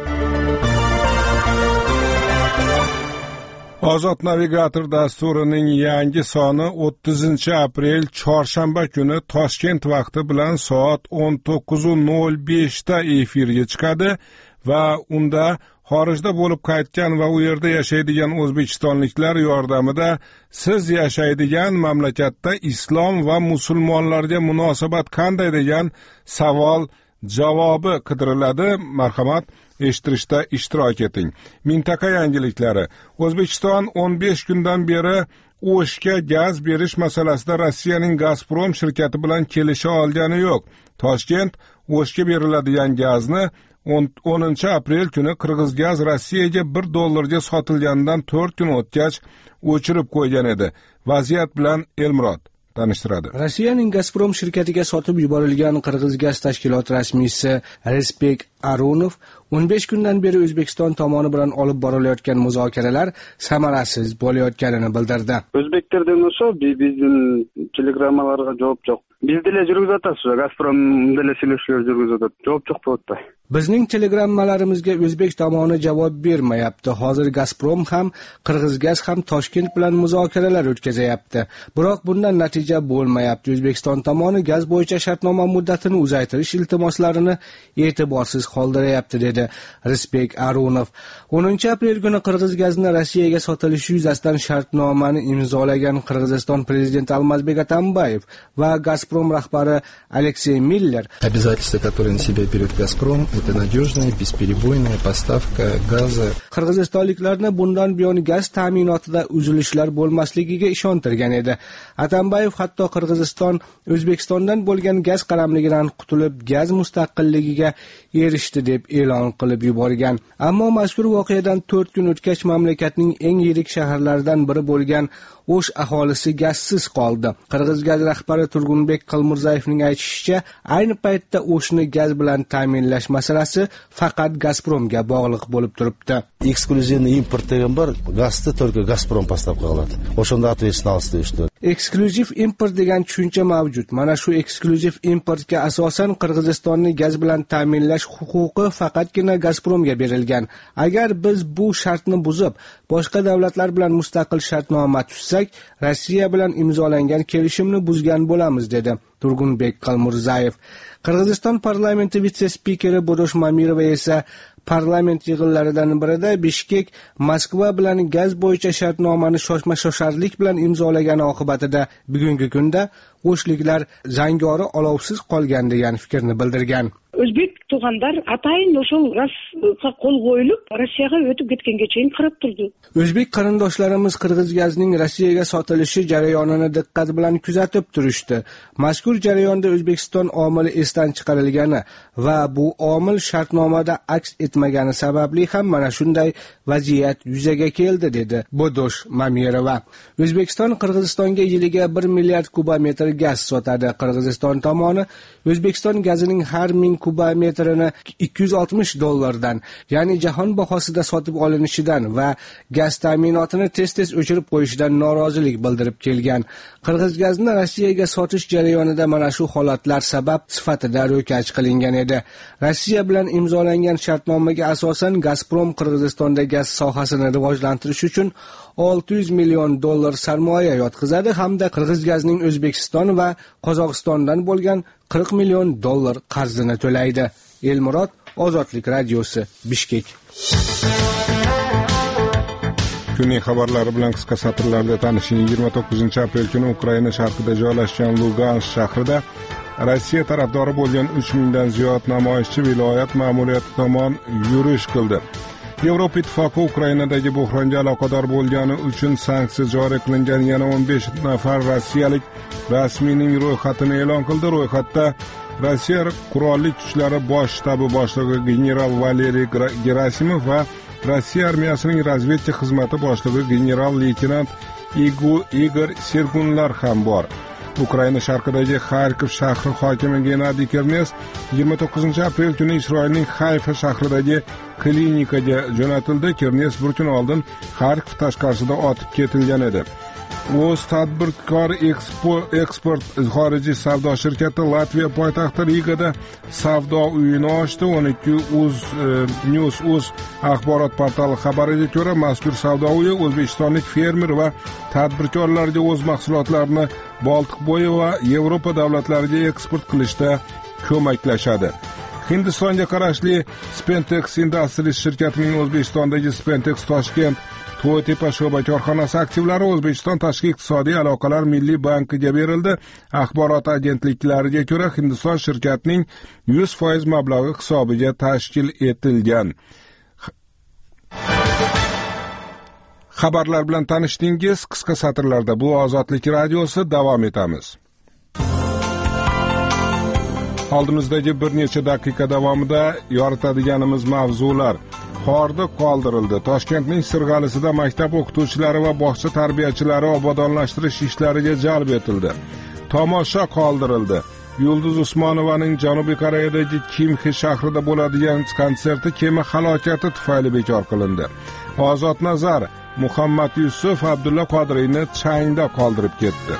Ozod navigator dasturining yangi soni o'ttizinchi aprel chorshanba kuni Toshkent vaqti bilan soat o'n to'qqiz nol besh da efirga chiqadi va unda xorijda bo'lib qaytgan va u yerda yashaydigan o'zbekistonliklar yordamida siz yashaydigan mamlakatda islom va musulmonlarga munosabat qanday degan savol javobi qidiriladi. Marhamat, eshittirishda ishtirok eting. Mintaqa yangiliklari. O'zbekiston o'n besh kundan beri O'shga gaz berish masalasida Rossiyaning Gazprom shirkati bilan kelisha olgani yo'q. Toshkent O'shga beriladigan gazni o'ninchi aprel kuni Qirg'izgaz Rossiyaga bir dollarga sotilganidan to'rt kun o'tgach o'chirib qo'ygan edi. Vaziyat bilan Elmurod tanishtiradi. Rossiyaning Gazprom shirkatiga sotib yuborilgan Qirg'izgaz tashkiloti rasmiysi Respek Arunov o'n besh kundan beri O'zbekiston tomoni bilan olib borilayotgan muzokaralar samarasiz bo'layotganini bildirdi. O'zbeklardan o'sha bizning telegrammalarga javob yo'q. Biz dile yurgizatasiz, Gazprom dile silishlar yurgizatadi. Javob yo'q bo'pti. Bizning telegrammalarimizga o'zbek tomoni javob bermayapti. Hozir Gazprom ham, Qirg'izgaz ham Toshkent bilan muzokaralar o'tkazayapti. Biroq bundan natija bo'lmayapti. O'zbekiston tomoni gaz bo'yicha shartnoma muddatini uzaytirish iltimoslarini e'tiborsiz qoldirayapti, dedi Respek Arunov. o'ninchi aprel kuni Qirg'izgazni Rossiyaga sotilishi yuzasidan shartnomani imzolagan Qirg'iziston prezidenti Almazbek Atambayev va Gazprom rahbari Aleksey Miller обязательства, которые на себя берет Газпром, это надежная, бесперебойная поставка газа. Qirg'izistonliklarni bundan buyon gaz ta'minotida uzilishlar bo'lmasligiga ishontirgan edi. Atambayev hatto Qirg'iziston O'zbekistondan bo'lgan gaz qaramligidan qutulib, gaz mustaqilligiga erishdi deb e'lon qilib yuborgan. Ammo mazkur voqeadan to'rt kun o'tgach mamlakatning eng yirik shaharlaridan biri bo'lgan O'sh aholisi gazsiz qoldi. Qirg'izgaz rahbari Turgunbek Qilmurzayevning aytishicha, ayni paytda O'shni gaz bilan ta'minlash masalasi faqat Gazpromga bog'liq bo'lib turibdi. Эксклюзивный импорт degan bor, gazni только Gazprom поставка qiladi. O'shanda ответственность ishdi. Eksklyuziv import degan tushuncha mavjud. Mana shu eksklyuziv importga asosan Qirg'izistonni gaz bilan ta'minlash huquqi faqatgina Gazpromga berilgan. Agar biz bu shartni buzib, boshqa davlatlar bilan mustaqil shartnoma tuzsak, Rossiya bilan imzolangan kelishimni buzgan bo'lamiz, dedi Turgunbek Qilmurzayev. Qirg'iziston parlamenti vitse-spikeri Bodosh Mamirova esa parlament yig'inlaridan birida Bishkek Moskva bilan gaz bo'yicha shartnomani shoshma-shosharlik bilan imzolagani oqibatida bugungi kunda o'shliklar zangori olovsiz qolgan degan fikrni bildirgan. O'zbek tug'anlar atayin o'shol gazga qo'l qo'yilib, Rossiyaga o'tib ketganga cheyin qarab turdi. O'zbek qarindoshlarimiz Qirg'izgazning Rossiyaga sotilishi jarayonini diqqat bilan kuzatib turishdi. Mazkur jarayonda O'zbekiston omili esdan chiqarilgani va bu omil shartnomada aks etmagani sababli ham mana shunday vaziyat yuzaga keldi, dedi Bodosh Mamirova. O'zbekiston Qirg'izistonga yiliga bir milliard kubometr gaz sotadi. Qirg'iziston tomoni O'zbekiston gazining har ming kubometrini ikki yuz oltmish dollardan, ya'ni jahon bahosida sotib olinishidan va gaz ta'minotini tez-tez o'chirib qo'yishidan norozilik bildirib kelgan. Qirg'iz gazini Rossiyaga sotish jarayonida mana shu holatlar sabab sifatida ro'kach qilingan edi. Rossiya bilan imzolangan shartnomaga asosan Gazprom Qirg'izistonda gaz sohasini rivojlantirish uchun olti yuz million dollar sarmoya yotqizadi hamda Qirg'iz gazining O'zbekiston va Qozog'istondan bo'lgan qirq million dollar qarzini to'laydi. Elmurod, Ozodlik radiosi, Bishkek. Kunning xabarlari bilan qisqa satrlarda tanishing. yigirma to'qqizinchi aprel kuni Ukraina sharqida joylashgan Lugansk shahrida Rossiya tarafdori bo'lgan uch mingdan ziyod namoyishchi viloyat ma'muriyati tomon yurish qildi. Yevropa Ittifoqi Ukrainadagi buhronga aloqador bo'lgani uchun sanksiya joriy qilingan yana o'n besh nafar rossiyalik rasmiyning ro'yxatini e'lon qildi. Ro'yxatda Rossiya qurolli kuchlari bosh shtabi boshlig'i general Valeriy Gerasimov va Rossiya armiyasining razvedka xizmati boshlig'i general-leytenant Igor Sergunlar ham bor. Ukraina sharqidagi Xarkov shahri hokimi Gennadiy Kernes yigirma to'qqizinchi aprel kuni Isroilning Hayfa shahridagi klinikaga jo'natildi. Kernes bir kun oldin Xarkov tashqarisida otib ketilgan edi. O'z tadbirkor eksport xorijiy savdo shirkati Latviya poytaxti Rigada savdo uyini ochdi. o'n ikki uz News uz axborot portali xabariga ko'ra, mazkur savdo uyi o'zbekistonlik fermer va tadbirkorlarga o'z mahsulotlarini Boltiqbo'yi va Yevropa davlatlariga eksport qilishda ko'maklashadi. Hindistonga qarashli Spentex Industries shirkatining O'zbekistondagi Spentex Toshkent To'ytepa sho'ba korxonasi aktivlari O'zbekiston Tashqi iqtisodiy aloqalar milliy bankiga berildi. Axborot agentliklariga ko'ra, Hindiston shirkatining yuz foiz mablag'i hisobiga tashkil etilgan. Xabarlar bilan tanishdingiz. Qisqa satrlarda bu Ozodlik radiosi, davom etamiz. Oldimizdagi bir necha daqiqa davomida yoritadiganimiz mavzular. Qorda qoldirildi. Toshkentning Sirg'alisida maktab o'qituvchilari va bog'cha tarbiyachilari obodonlashtirish ishlariga jalb etildi. Tomosha qoldirildi. Yulduz Usmonovaning Janubiy Koreyadagi Kimxi shahrida bo'ladigan konserti kema halokati tufayli bekor qilindi. Ozod Nazar Muhammad Yusuf Abdulla Qodiriyni changda qoldirib ketdi.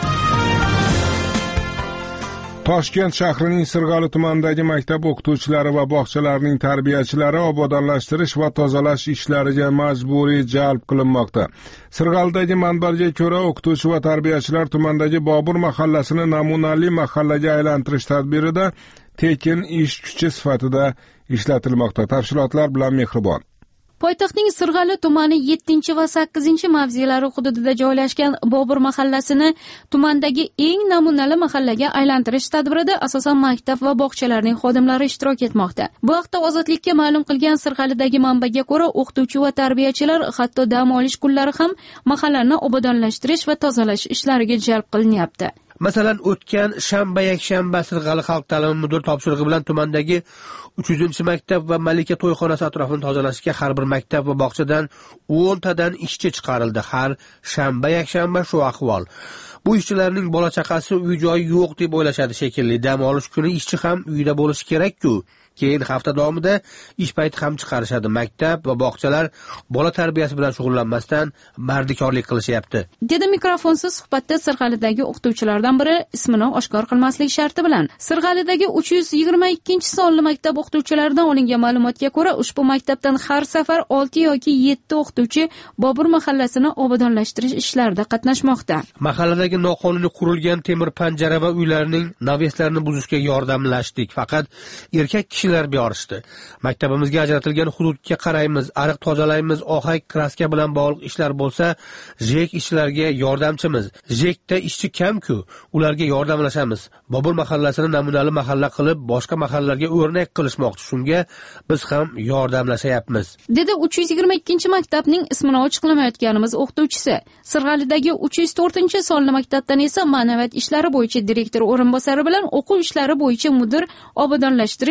Toshkent shahrining Sirg'ali tumanidagi maktab o'qituvchilari va bog'chalarning tarbiyachilari obodonlashtirish va tozalash ishlariga majburiy jalb qilinmoqda. Sirg'alidagi manbaga ko'ra, o'qituvchi va tarbiyachilar tumandagi Bobur mahallasini namunali mahallaga aylantirish tadbirida tekin ish kuchi sifatida ishlatilmoqda. Tafsilotlar bilan Mehribon. Poytaxtning Sirg'ali tumani yettinchi va sakkizinchi mavzilari hududida joylashgan Bobur mahallasini tumandagi eng namunali mahallaga aylantirish tadbirida asosan maktab va bog'chalarning xodimlari ishtirok etmoqda. Bu haqda Ozodlikka ma'lum qilgan Sirg'alidagi manbaga ko'ra, o'qituvchi va tarbiyachilar hatto dam olish kunlari ham mahallani obodonlashtirish va tozalash ishlariga jalb qilinyapti. Masalan, o'tgan shanba yakshanba Sirg'ali xalq ta'limi mudir topshirig'i bilan tumandagi uch yuzinchi maktab va Malika to'yxonasi atrofini tozalashga har bir maktab va bog'chadan o'n tadan ishchi chiqarildi. Har shanba yakshanba shu ahvol. Bu ishchilarning bola chaqasi uy joyi yo'q deb o'ylashadi shekilli. Dam olish kuni ishchi ham uyda bo'lishi kerak-ku. Keyin hafta davomida ish payti ham chiqarishadi. Maktab va bog'chalar bola tarbiyasi bilan shug'ullanmasdan mardikorlik qilishyapti. Dedi mikrofonsiz suhbatda Sirg'alidagi o'qituvchilardan biri ismini oshkor qilmaslik sharti bilan. Sirg'alidagi uch yuz yigirma ikkinchi sonli maktab o'qituvchilaridan olingan ma'lumotga ko'ra, ushbu maktabdan har safar olti yoki yetti o'qituvchi Bobur mahallasini obodonlashtirish ishlarida qatnashmoqda. Mahalladagi noqonuniy qurilgan temir panjara va uylarning naveslarini buzishga yordamlashdik. Faqat erkak kishi borishdi. Maktabimizga ajratilgan hududga qaraymiz, ariq tozalaymiz, ohak, kraska bilan bog'liq ishlar bo'lsa, jek ishlarga yordamchimiz. Jekda ishchi kam-ku, ularga yordamlashamiz. Bobur mahallasini namunali mahalla qilib, boshqa mahallalarga o'rnak qilishmoqchi. Shunga biz ham yordamlashayapmiz. Dedi uch yuz yigirma ikkinchi maktabning ismini ochiqlamayotganimiz o'qituvchisi. Sirg'alidagi uch yuz to'rtinchi sonli maktabdan esa ma'naviyat ishlari bo'yicha direktor o'rinbosari bilan o'quv ishlari bo'yicha mudir obodonlashtirish ishlari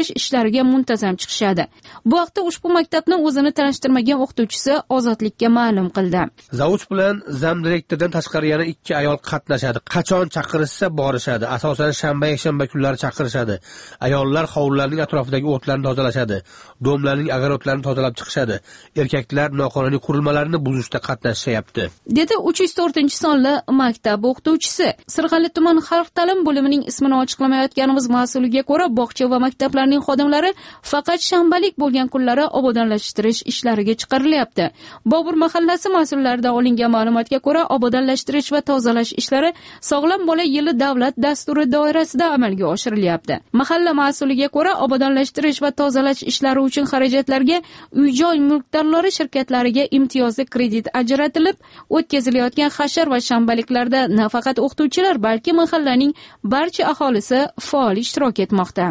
maktablariga muntazam chiqishadi. Bu haqda ushbu maktabni o'zini tanishtirmagan o'qituvchisi Ozodlikka ma'lum qildi. Zavuch bilan zam direktordan tashqari yana ikki ayol qatnashadi. Qachon chaqirishsa borishadi. Asosan shanba, yakshanba kunlari chaqirishadi. Ayollar hovlilarning atrofidagi o'tlarni tozalashadi. Domlarning agarotlarini tozalab chiqishadi. Erkaklar noqonuniy qurilmalarni buzishda qatnashyapti, dedi uch yuz to'rtinchi sonli maktab o'qituvchisi. Sirg'ali tuman xalq ta'lim bo'limining ismini ochiqlamayotganimiz mas'uliga ko'ra, bog'cha va maktablarning xodimlari faqat shanbalik bo'lgan kunlari obodonlashtirish ishlariga chiqarilyapti. Bobur mahallasi mas'ullaridan olingan ma'lumotga ko'ra, obodonlashtirish va tozalash ishlari Sog'lom bola yili davlat dasturi doirasida amalga oshirilyapti. Mahalla mas'uliga ko'ra, obodonlashtirish va tozalash ishlari uchun xarajatlarga uy-joy mulkdorlari shirkatlariga imtiyozli kredit ajratilib, o'tkazilayotgan hashar va shanbaliklarda nafaqat o'qituvchilar, balki mahallaning barcha aholisi faol ishtirok etmoqda.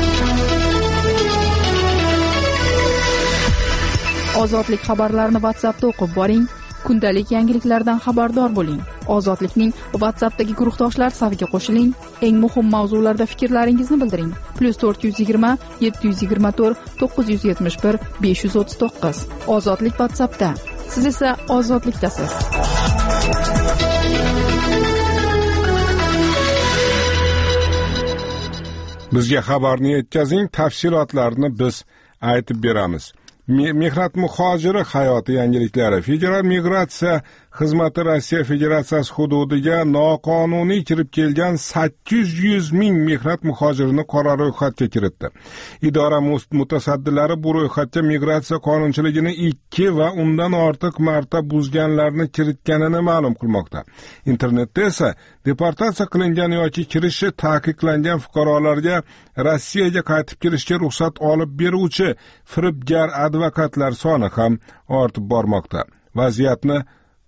Ozodlik xabarlarini WhatsAppda o'qib boring. Kundalik yangiliklardan xabardor bo'ling. Ozodlikning WhatsAppdagi guruhdoshlar safiga qo'shiling. Eng muhim mavzularda fikrlaringizni bildiring. plus to'rt yuz yigirma yetti yuz yigirma to'rt to'qqiz yuz yetmish bir besh yuz o'ttiz to'qqiz. Ozodlik WhatsAppda. Siz esa ozodlikdasiz. Bizga xabarni yetkazing, tafsilotlarni biz aytib beramiz. Mehnat muhojiri hayoti yangiliklari. Federal migratsiya xizmati Rossiya Federatsiyasi hududiga noqonuniy kirib kelgan sakkiz yuz ming mehnat muhojirini qora ro'yxatga kiritdi. Idora mutasaddilari bu ro'yxatga migratsiya qonunchiligini ikki va undan ortiq marta buzganlarni kiritganini ma'lum qilmoqda. Internetda esa deportatsiya qilingan yoki kirishi taqiqlangan fuqarolarga Rossiyaga qaytib kelishga ruxsat olib beruvchi firibgar advokatlar soni ham ortib bormoqda. Vaziyatni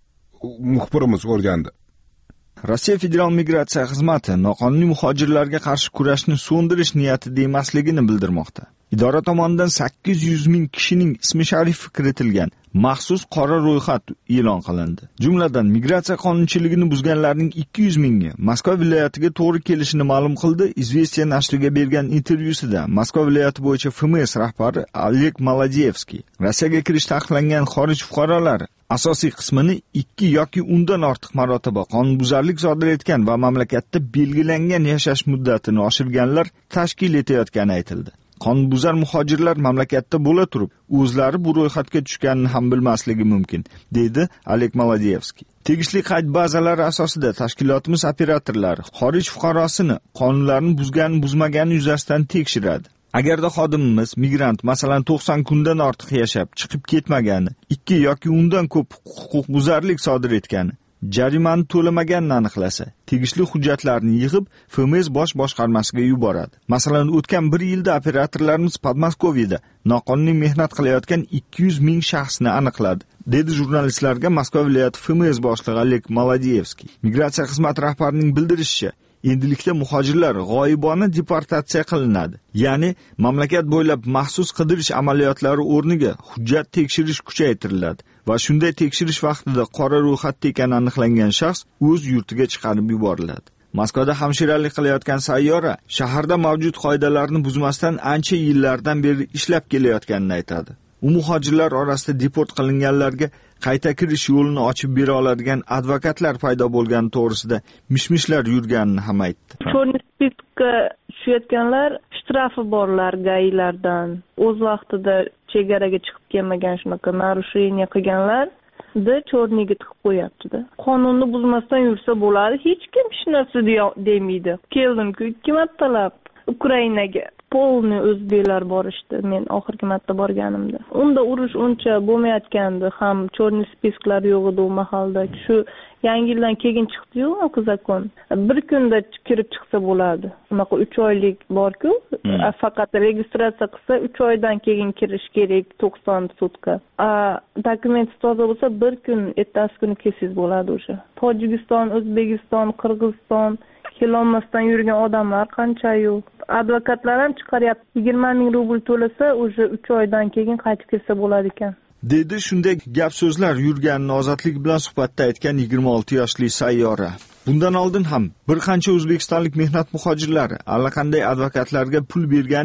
muxbirimiz o'rgandi. Rossiya Federal migratsiya xizmati noqonuniy muhojirlarga qarshi kurashni so'ndirish niyatida emasligini bildirmoqda. Idora tomonidan sakkiz yuz ming kishining ismi sharifi kiritilgan maxsus qora ro'yxat e'lon qilindi. Jumladan migratsiya qonunchiligini buzganlarning ikki yuz mingi Moskva viloyatiga to'g'ri kelishini ma'lum qildi. Izvestiya nashriga bergan intervyusida Moskva viloyati bo'yicha F M S rahbari Oleg Molodevskiy Rossiyaga kirish taqiqlangan xorij fuqarolari asosiy qismini ikki yoki undan ortiq marotaba qonunbuzarlik sodir etgan va mamlakatda belgilangan yashash muddatini oshirganlar tashkil etayotgani aytildi. Qonunbuzar muhojirlar mamlakatda bo'la turib, o'zlari bu ro'yxatga tushganini ham bilmasligi mumkin, dedi Oleg Molodevskiy. Tegishli qayd bazalari asosida tashkilotimiz operatorlari xorij fuqarosini qonunlarni buzgan buzmagani yuzasidan tekshiradi. Agarda xodimimiz migrant, masalan to'qson kundan ortiq yashab, chiqib ketmagani, ikki yoki undan ko'p huquqbuzarlik sodir etgani, jarimani to'lamaganini aniqlasa, tegishli hujjatlarni yig'ib F M S bosh boshqarmasiga yuboradi. Masalan, o'tgan bir yilda operatorlarimiz Podmoskoviyada noqonuniy mehnat qilayotgan ikki yuz ming shaxsni aniqladi, dedi jurnalistlarga Moskva viloyati F M S boshlig'i Oleg Molodevskiy. Migratsiya xizmati rahbarining bildirishicha, endilikda muhojirlar g'oyibona deportatsiya qilinadi. Ya'ni mamlakat bo'ylab maxsus qidirish amaliyotlari o'rniga hujjat tekshirish kuchaytiriladi va shunday tekshirish vaqtida qora ro'yxatda ekani aniqlangan shaxs o'z yurtiga chiqarib yuboriladi. Moskvada hamshiralik qilayotgan sayyora shaharda mavjud qoidalarni buzmasdan ancha yillardan beri ishlab kelayotganini aytadi. U muhojirlar orasida deport qilinganlarga qayta kirish yo'lini ochib bera oladigan advokatlar paydo bo'lgani to'g'risida mishmishlar yurganini ham aytdi. Chorniy spiskka tushayotganlar shtrafi borlar gailardan. O'z vaqtida chegaraga chiqib kelmagan shunaqa narusheniya qilganlar da chorniyga tiqib qo'yapti-da. Qonunni buzmasdan yursa bo'ladi, hech kim hech narsa demaydi. Keldim-ku ikki martalab Ukrainaga polni o'zbeklar borishdi men oxirgi marta borganimda. Unda urush uncha bo'lmayotgandi, ham chorniy spisklar yo'q edi u mahalda. Shu yangi yildan keyin chiqdi-yu zakon. Bir kunda kirib chiqsa bo'ladi. Unaqa uch oylik bor-ku, faqat registratsiya qilsa uch oydan keyin kirish kerak to'qson sutka. Dokument toza bo'lsa bir kun, ertasi kuni kelsangiz bo'ladi o'sha. Tojikiston, O'zbekiston, Qirg'iziston kelolmasdan yurgan odamlar qancha-yu. Advokatlar ham chiqaryapti. yigirma ming rubl to'lasa, o'sha uch oydan keyin qaytib kelsa bo'ladi ekan. Dedi shunday gap so'zlar yurganini Ozodlik bilan suhbatda aytgan yigirma olti yoshli sayyora. Bundan oldin ham bir qancha o'zbekistonlik mehnat muhojirlari allaqanday advokatlarga pul bergani-yu,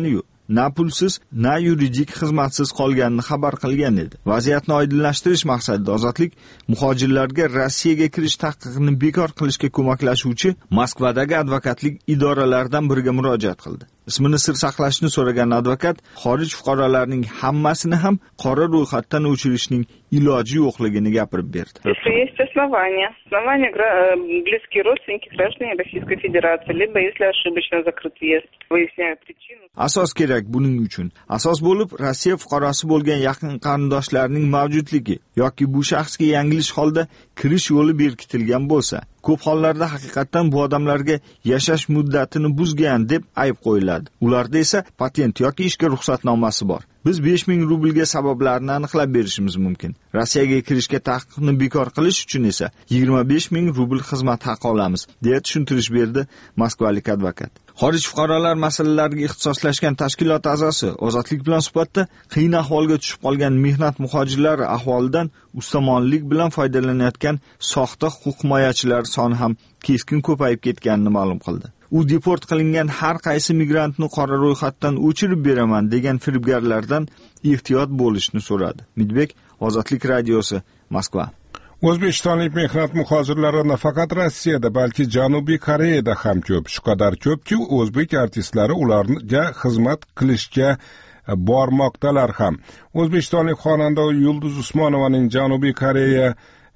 na pulsiz, na yuridik xizmatsiz qolganini xabar qilgan edi. Vaziyatni oydinlashtirish maqsadida Ozodlik muhojirlarga Rossiyaga kirish taqiqini bekor qilishga ko'maklashuvchi Moskvadagi advokatlik idoralaridan biriga murojaat qildi. Ismini sir saqlashni so'ragan advokat xorij fuqarolarining hammasini ham qora ro'yxatdan o'chirishning iloji yo'qligini gapirib berdi. Есть основания. Основания близкие родственники граждане Российской Федерации, либо если ошибочно закрыт въезд, выясняют причину. Asos kerak buning uchun. Asos bo'lib Rossiya fuqarosi bo'lgan yaqin qarindoshlarining mavjudligi yoki bu shaxsga yanglish holda kirish yo'li berkitilgan bo'lsa, ko'p hollarda haqiqatan bu odamlarga yashash muddatini buzgan deb ayb qo'yiladi. Ularda esa patent yoki ishga ruxsatnomasi bor. Biz besh ming rublga sabablarini aniqlab berishimiz mumkin. Rossiyaga kirishga taqiqni bekor qilish uchun esa yigirma besh ming rubl xizmat haqi olamiz, deya tushuntirish berdi moskvalik advokat. Xorij fuqarolar masalalariga ixtisoslashgan tashkilot a'zosi Ozodlik bilan suhbatda qiyin ahvolga tushib qolgan mehnat muhojirlari ahvolidan ustamonlik bilan foydalanayotgan soxta huquq himoyachilar soni ham keskin ko'payib ketganini ma'lum qildi. U deport qilingan har qaysi migrantni qora ro'yxatdan o'chirib beraman degan firibgarlardan ehtiyot bo'lishni so'radi. Midbek, Ozodlik radiosi, Moskva. O'zbekistonlik mehnat muhojirlari nafaqat Rossiyada, balki Janubiy Koreyada ham ko'p. Shu qadar ko'pki, o'zbek artistlari ularga xizmat qilishga bormoqdalar ham. O'zbekistonlik xonanda Yulduz Usmonovaning Janubiy Koreya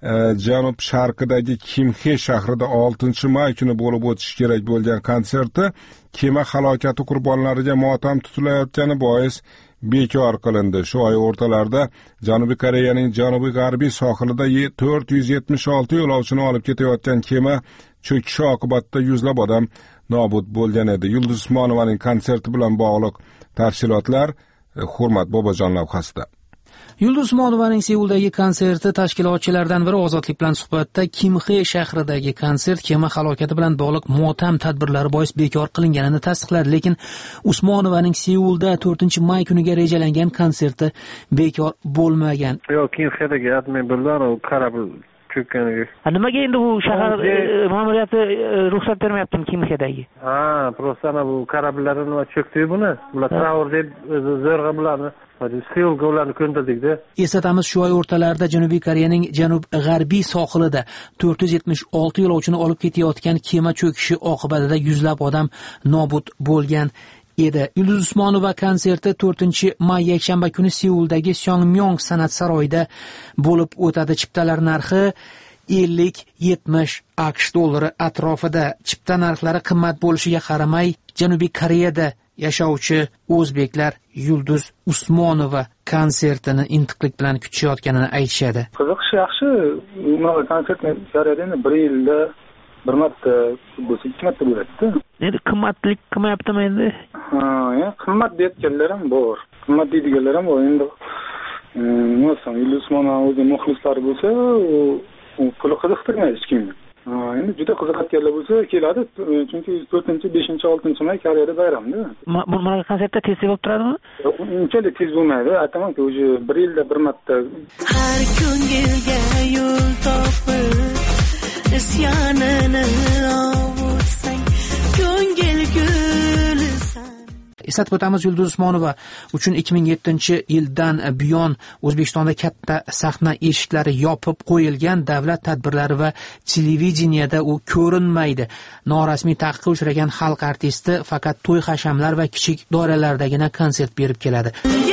janub sharqidagi Kimxe shahrida oltinchi may kuni bo'lib o'tishi kerak bo'lgan konserti kema halokati qurbonlariga motam tutilayotgani bois bekor qilindi. Shu oy o'rtalarida Janubiy Koreyaning janubiy g'arbiy sohilida to'rt yuz yetmish olti yo'lovchini olib ketayotgan kema cho'kishi oqibatida yuzlab odam nobud bo'lgan edi. Yulduz Usmonovaning konserti bilan bog'liq tafsilotlar Hurmat Bobojon lavhasida. Yulduz Usmonovaning Seuldagi konserti tashkilotchilaridan biri Ozodlik bilan suhbatda Kimxe shahridagi konsert kema halokati bilan bog'liq motam tadbirlari bois bekor qilinganini tasdiqladi, lekin Usmonovaning Seulda to'rtinchi may kuniga rejalangan konserti bekor bo'lmagan. Yo'q, Kimxedagi admin birlar u qarab cho'kkaniga. Nimaga endi bu shahar ma'muriyati ruxsat bermayaptimi Kimxedagi? Ha, просто ana bu qarablarni nima cho'kdi buni. Bular travr deb zo'rg'a bularni Seulga ularni ko'ndirdikda. Eslatamiz, shu oy o'rtalarida Janubiy Koreyaning janub-g'arbiy sohilida to'rt yuz yetmish olti yo'lovchini olib ketayotgan kema cho'kishi oqibatida yuzlab odam nobud bo'lgan edi. Yulduz Usmonova konserti to'rtinchi may yakshanba kuni Seuldagi Seongmyong san'at saroyida bo'lib o'tadi. Chiptalar narxi ellik yetmish AQSh dollari atrofida. Chipta narxlari qimmat bo'lishiga qaramay, Janubiy Koreyada yashovchi o'zbeklar Yulduz Usmonova konsertini intiqlik bilan kutishayotganini aytishadi. Qiziqish yaxshi. Mana konsertni jarayonida bir yilda bir marta bo'lsa ikki marta bo'ladi. Endi qimmatlik qilmayaptimi endi? Ha, ya qimmat deyotganlar ham bor. Qimmat deydiganlar ham bor. Endi nima Yulduz Usmonova o'zi muxlislari bo'lsa, u puli qiziqtirmaydi hech kimni. Ha, endi juda qiziqayotganlar bo'lsa keladi, chunki to'rtinchi, beshinchi, oltinchi may Koreyada bayramda. Mana konsertda tez bo'lib turadimi? Unchalik tez bo'lmaydi. Aytamanki, o'zi bir yilda bir marta. Har ko'ngilga yo'l topib isyanini ovutsang, ko'ngil gulsan. Eslatib o'tamiz, Yulduz Usmonova uchun ikki ming yettinchi yildan buyon O'zbekistonda katta sahna eshiklari yopib qo'yilgan. Davlat tadbirlari va televideniyada u ko'rinmaydi. Norasmiy taqiqqa uchragan xalq artisti faqat to'y hashamlar va kichik doiralardagina konsert berib keladi.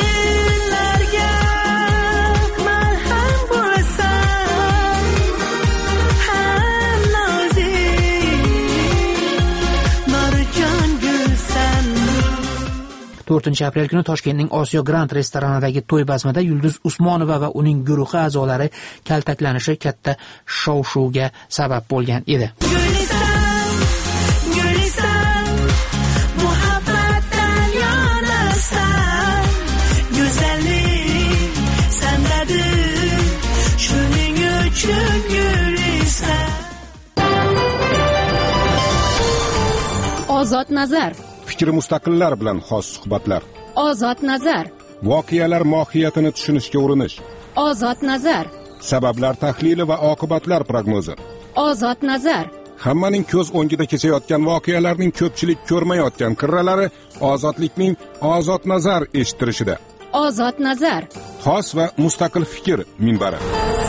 to'rtinchi aprel kuni Toshkentning Osiyo Grand restoranidagi to'y bazmida Yulduz Usmonova va uning guruhi a'zolari kaltaklanishi katta shov-shuvga sabab bo'lgan edi. Ozod nazar. Fikri mustaqillar bilan xos suhbatlar. Ozod nazar. Voqealar mohiyatini tushunishga urinish. Ozod nazar. Sabablar tahlili va oqibatlar prognozi. Ozod nazar. hammaning ko'z o'ngida kechayotgan voqealarning ko'pchilik ko'rmayotgan qirralari ozodlikning ozod nazar eshittirishida. Ozod nazar. Xos va mustaqil fikr minbari.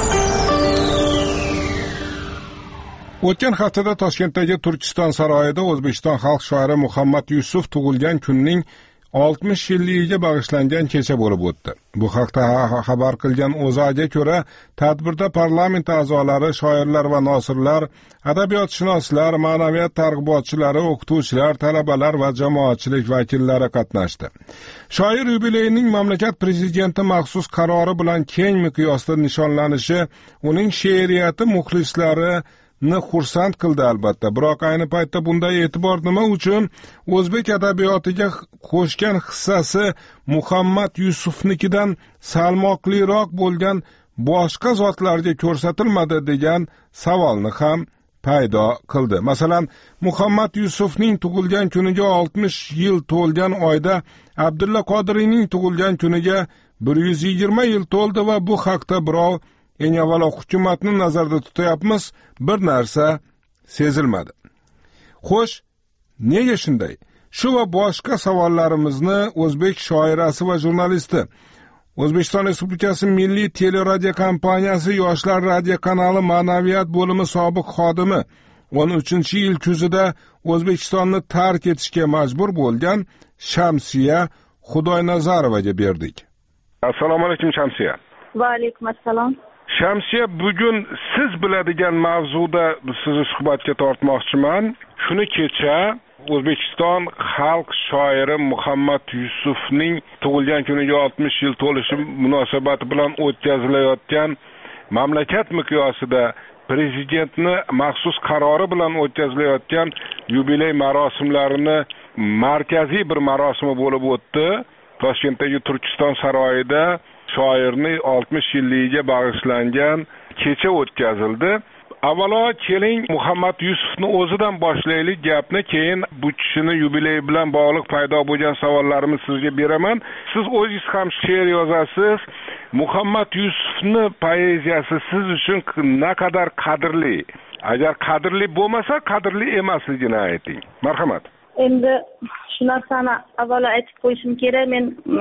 O'tgan haftada Toshkentdagi Turkiston saroyida O'zbekiston xalq shoiri Muhammad Yusuf tug'ilgan kunning oltmish yilligiga bag'ishlangan kecha bo'lib o'tdi. Bu haqda xabar qilgan O'zAga ko'ra, tadbirda parlament a'zolari, shoirlar va nosirlar, adabiyotshunoslar, ma'naviyat targ'ibotchilari, o'qituvchilar, talabalar va jamoatchilik vakillari qatnashdi. Shoir yubileyining mamlakat prezidenti maxsus qarori bilan keng miqyosda nishonlanishi uning she'riyati muxlislari ni xursand qildi albatta. Biroq ayni paytda bunday e'tibor nima uchun o'zbek adabiyotiga qo'shgan hissasi Muhammad Yusufnikidan salmoqliroq bo'lgan boshqa zotlarga ko'rsatilmadi degan savolni ham paydo qildi. Masalan, Muhammad Yusufning tug'ilgan kuniga oltmish yil to'lgan oyda Abdulla Qodiriyning tug'ilgan kuniga bir yuz yigirma yil to'ldi va bu haqda birov eng avvalo hukumatni nazarda tutayapmiz, bir narsa sezilmadi. Xo'sh, nega shunday? Shu va boshqa savollarimizni o'zbek shoirasi va jurnalisti, O'zbekiston Respublikasi Milliy teleradio kompaniyasi Yoshlar radio kanali ma'naviyat bo'limi sobiq xodimi o'n uchinchi yil kuzida O'zbekistonni tark etishga majbur bo'lgan Shamsiya Xudoynazarovaga berdik. Assalomu alaykum Shamsiya. Va alaykum assalom. Shamsiya, bugun siz biladigan mavzuda sizni suhbatga tortmoqchiman. Shuni kecha O'zbekiston xalq shoiri Muhammad Yusufning tug'ilgan kuniga oltmish yil to'lishi munosabati bilan o'tkazilayotgan mamlakat miqyosida prezidentni maxsus qarori bilan o'tkazilayotgan yubiley marosimlarini markaziy bir marosimi bo'lib o'tdi. Toshkentdagi Turkiston saroyida shoirni oltmish yilligiga bag'ishlangan kecha o'tkazildi. Avvalo keling Muhammad Yusufni o'zidan boshlaylik gapni, keyin bu kishini yubiley bilan bog'liq paydo bo'lgan savollarimni sizga beraman. Siz o'zingiz ham she'r yozasiz. Muhammad Yusufni poeziyasi siz uchun naqadar qadrli? Agar qadrli bo'lmasa, qadrli emasligini ayting. Marhamat. Endi shu narsani avvalo aytib qo'yishim kerak. Men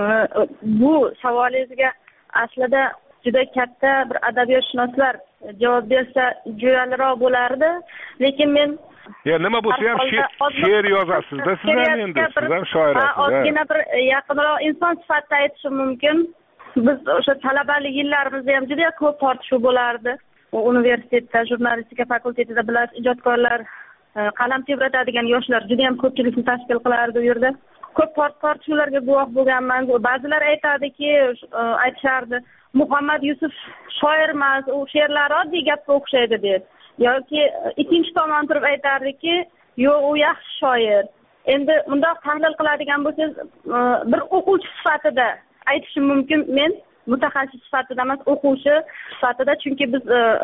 bu savolingizga aslida juda katta bir adabiyotshunoslar javob bersa jo'yaliroq bo'lardi, lekin men ya nima bo'lsa ham she'r yozasiz-da, siz ham endi siz ham shoirasiz. Ozgina bir yaqinroq inson sifatida aytishim mumkin. Biz o'sha talabalik yillarimizda ham juda ko'p tortishuv bo'lardi. Universitetda, jurnalistika fakultetida bilasiz, ijodkorlar, qalam tebratadigan yoshlar juda ham ko'pchilikni tashkil qilardi u yerda. Ko'p tortishuvlarga guvoh bo'lganman. Ba'zilar aytadiki, aytishardi, Muhammad Yusuf shoir emas, u she'rlari oddiy gapga o'xshaydi deb. Yoki ikkinchi tomon turib aytardiki, yo'q, u yaxshi shoir. Endi bundoq tahlil qiladigan bo'lsangiz, bir o'quvchi sifatida aytishim mumkin, men mutaxassis sifatida emas, o'quvchi sifatida, chunki biz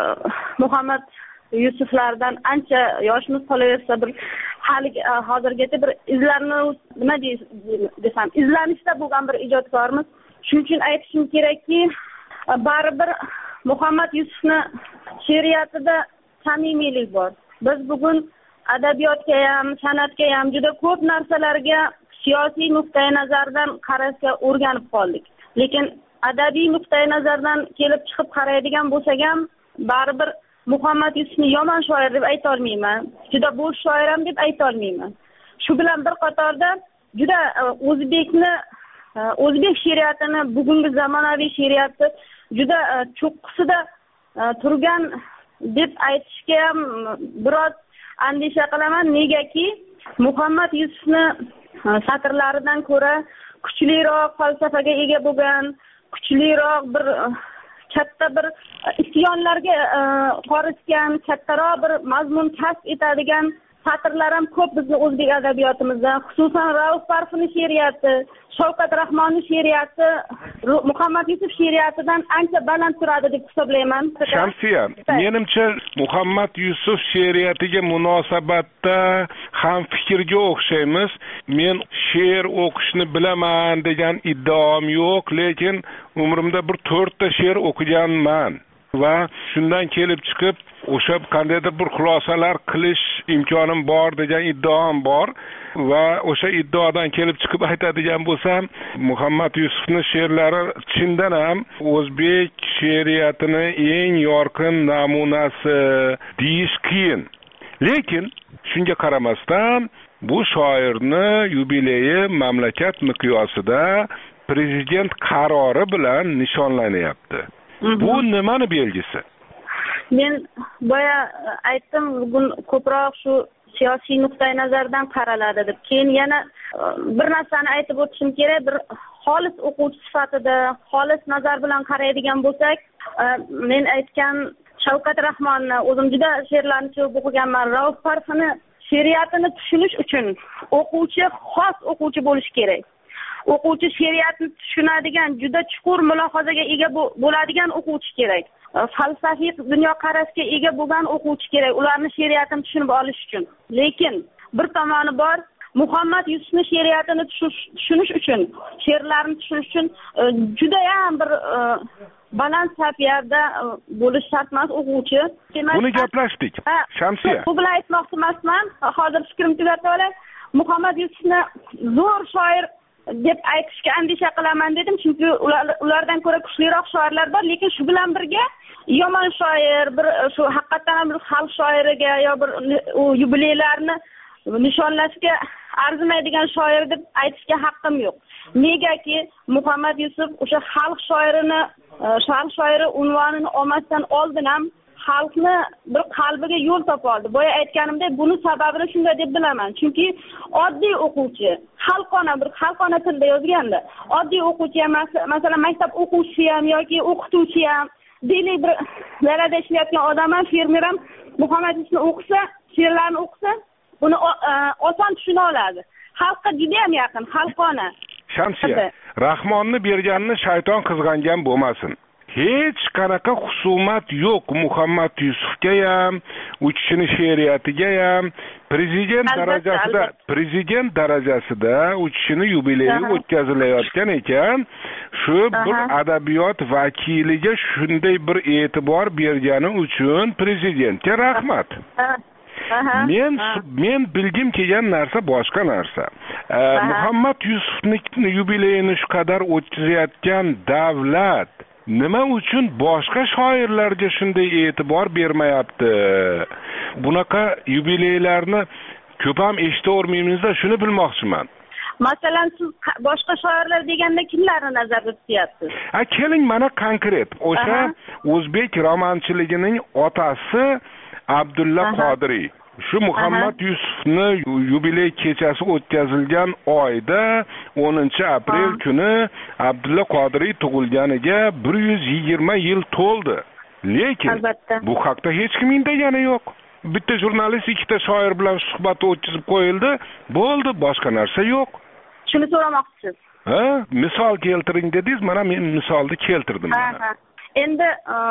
Muhammad Yusuflardan ancha yoshimiz qolaversa, bir hali hozirgacha bir izlarni nima desam, izlanishda bo'lgan bir ijodkormiz. Shuning uchun aytishim kerakki, baribir Muhammad Yusufni she'riyatida samimiylik bor. Biz bugun adabiyotga ham, san'atga ham juda ko'p narsalarga siyosiy nuqtai nazardan qarashga o'rganib qoldik. Lekin adabiy nuqtai nazardan kelib chiqib qaraydigan bo'lsak ham, baribir Muhammad Yusufni yomon shoir deb ayta olmayman. Juda bo'sh shoir ham deb ayta olmayman. Shu bilan bir qatorda juda o'zbekni o'zbek she'riyatini, bugungi zamonaviy she'riyatni juda cho'qqisida turgan deb aytishga ham biroz andisha qilaman. Negaki Muhammad Yusufni satrlaridan ko'ra kuchliroq falsafaga ega bo'lgan, kuchliroq bir katta bir isyonlarga qorishgan, kattaroq bir mazmun kasb etadigan satrlar ham ko'p bizni o'zbek adabiyotimizda. Xususan Rauf Parfining she'riyati, Shavkat Rahmonning she'riyati Muhammad Yusuf she'riyatidan ancha baland turadi deb hisoblayman. Shamsiya, menimcha Muhammad Yusuf she'riyatiga munosabatda ham fikrga o'xshaymiz. Men she'r o'qishni bilaman degan iddaom yo'q, lekin umrimda bir to'rtta she'r o'qiganman. va shundan kelib chiqib o'sha qandaydir bir xulosalar qilish imkonim bor degan iddaom bor va o'sha iddaodan kelib chiqib aytadigan bo'lsam, Muhammad Yusufning she'rlari chindan ham o'zbek she'riyatini eng yorqin namunasi deyish qiyin. Lekin shunga qaramasdan bu shoirni yubileyi mamlakat miqyosida prezident qarori bilan nishonlanyapti. Bu nimani belgisi? Men boya aytdim, bugun ko'proq shu siyosiy nuqtai nazardan qaraladi deb. Keyin yana bir narsani aytib o'tishim kerak, bir xolis o'quvchi sifatida, xolis nazar bilan qaraydigan bo'lsak, men aytgan Shavkat Rahmonni o'zim juda she'rlarni ko'p o'qiganman. Rauf Parfini she'riyatini tushunish uchun o'quvchi xos o'quvchi bo'lish kerak. O'quvchi she'riyatni tushunadigan, juda chuqur mulohazaga ega bo'ladigan o'quvchi kerak. Falsafiy dunyoqarashga ega bo'lgan o'quvchi kerak, ularni she'riyatini tushunib olish uchun. Lekin bir tomoni bor, Muhammad Yusufning she'riyatini tushunish uchun, she'rlarini tushunish uchun juda ham bir baland saviyada bo'lish shart emas o'quvchi. Buni gaplashdik. Shamsiya. Bu bilan aytmoqchi emasman. Hozir fikrimni tugatib olay. Muhammad Yusufni zo'r shoir deb aytishga andisha qilaman dedim, chunki ulardan ko'ra kuchliroq shoirlar bor, lekin shu bilan birga yomon shoir, bir shu haqiqatan ham bir xalq shoiriga yo bir u yubileylarni nishonlashga arzimaydigan shoir deb aytishga haqqim yo'q. Negaki Muhammad Yusuf o'sha xalq shoirini, xalq shoiri unvonini olmasdan oldin ham xalqni bir qalbiga yo'l topa oldi. Boya aytganimdek, buni sababini shunday deb bilaman. Chunki oddiy o'quvchi, xalqona bir xalqona tilda yozganda, oddiy o'quvchi ham, masalan, maktab o'quvchisi ham yoki o'qituvchi ham, deylik bir dalada ishlayotgan odam ham, fermer ham Muhammad Yusufni o'qisa, she'rlarni o'qisa, buni oson tushuna oladi. Xalqqa juda ham yaqin, xalqona. Shamsiya, Rahmonni berganini shayton qizg'angan bo'lmasin. Hech qanaqa husumat yo'q Muhammad Yusufga ham, u kishining she'riyatiga ham. Prezident darajasida, prezident darajasida u kishining yubileyi o'tkazilayotgan ekan, shu bir adabiyot vakiliga shunday bir e'tibor bergani uchun prezidentga rahmat. Men men bilgim kelgan narsa boshqa narsa. Muhammad Yusufning yubileyini shu qadar o'tkazayotgan davlat nima uchun boshqa shoirlarga shunday e'tibor bermayapti? Bunaqa yubileylarni ko'p ham eshitavermaymizda, shuni bilmoqchiman. Masalan, siz boshqa shoirlar deganda kimlarni nazarda tutyapsiz? Ha, keling mana konkret. O'sha o'zbek romanchiligining otasi Abdulla Qodiriy. Shu Muhammad Yusufni yubiley kechasi o'tkazilgan oyda o'ninchi aprel kuni Abdulla Qodiriy tug'ilganiga bir yuz yigirma yil to'ldi. Lekin bu haqda hech kim indagani yo'q. Bitta jurnalist ikkita shoir bilan suhbat o'tkazib qo'yildi, bo'ldi, boshqa narsa yo'q. Shuni so'ramoqchisiz. Ha, misol keltiring dedingiz, mana men misolni keltirdim. Ha, endi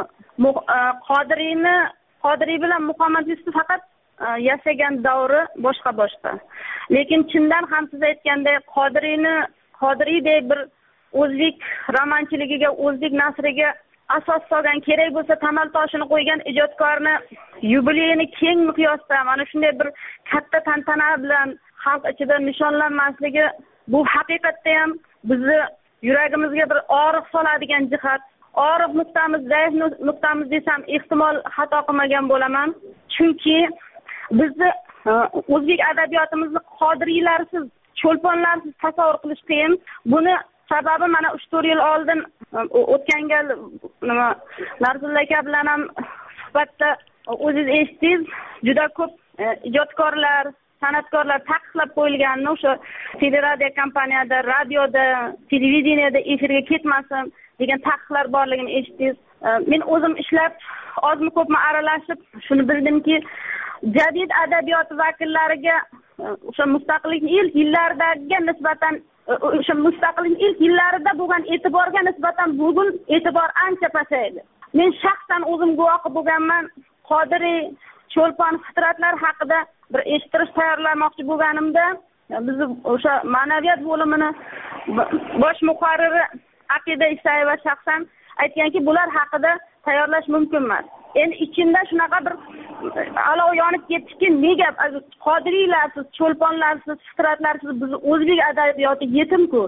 Qodiriyni Qodiriy bilan Muhammad Yusuf faqat yashagan davri boshqa boshqa. Lekin chindan ham siz aytgandek Qodiriyni Qodiriydek bir o'zbek romanchiligiga, o'zbek nasriga asos solgan, kerak bo'lsa tamal toshini qo'ygan ijodkorni yubileyini keng miqyosda mana shunday bir katta tantana bilan xalq ichida nishonlanmasligi, bu haqiqatda ham bizni yuragimizga bir og'riq soladigan jihat. Og'riq nuqtamiz, zaif nuqtamiz desam ehtimol xato qilmagan bo'laman. Chunki bizni o'zbek adabiyotimizni Qodiriylarsiz, cho'lponlarsiz tasavvur qilish qiyin. Buni sababi mana uch to'rt yil oldin o'tgan gal nima Narzulla aka bilan ham suhbatda o'zingiz eshitdingiz, juda ko'p ijodkorlar, san'atkorlar taqiqlab qo'yilganini o'sha federatsiya kompaniyada, radioda, televideniyada efirga ketmasin degan taqiqlar borligini eshitdingiz. Men o'zim ishlab, ozmi ko'pmi aralashib shuni bildimki, jadid adabiyot vakillariga o'sha mustaqillik ilk yillaridagi nisbatan, o'sha mustaqillik ilk yillarida bo'lgan e'tiborga nisbatan bugun e'tibor ancha pasaydi. Men shaxsan o'zim guvohi bo'lganman. Qodiriy, Cho'lpon Fitratlar haqida bir eshittirish tayyorlamoqchi bo'lganimda, biz o'sha ma'naviyat bo'limini bosh muharriri Aqida Isayeva shaxsan aytganki, bular haqida tayyorlash mumkin emas. Endi ichimda shunaqa bir olov yonib ketdiki, nega qodiriylarsiz, cho'lponlarsiz, fitratlarsiz biz o'zbek adabiyoti yetim-ku.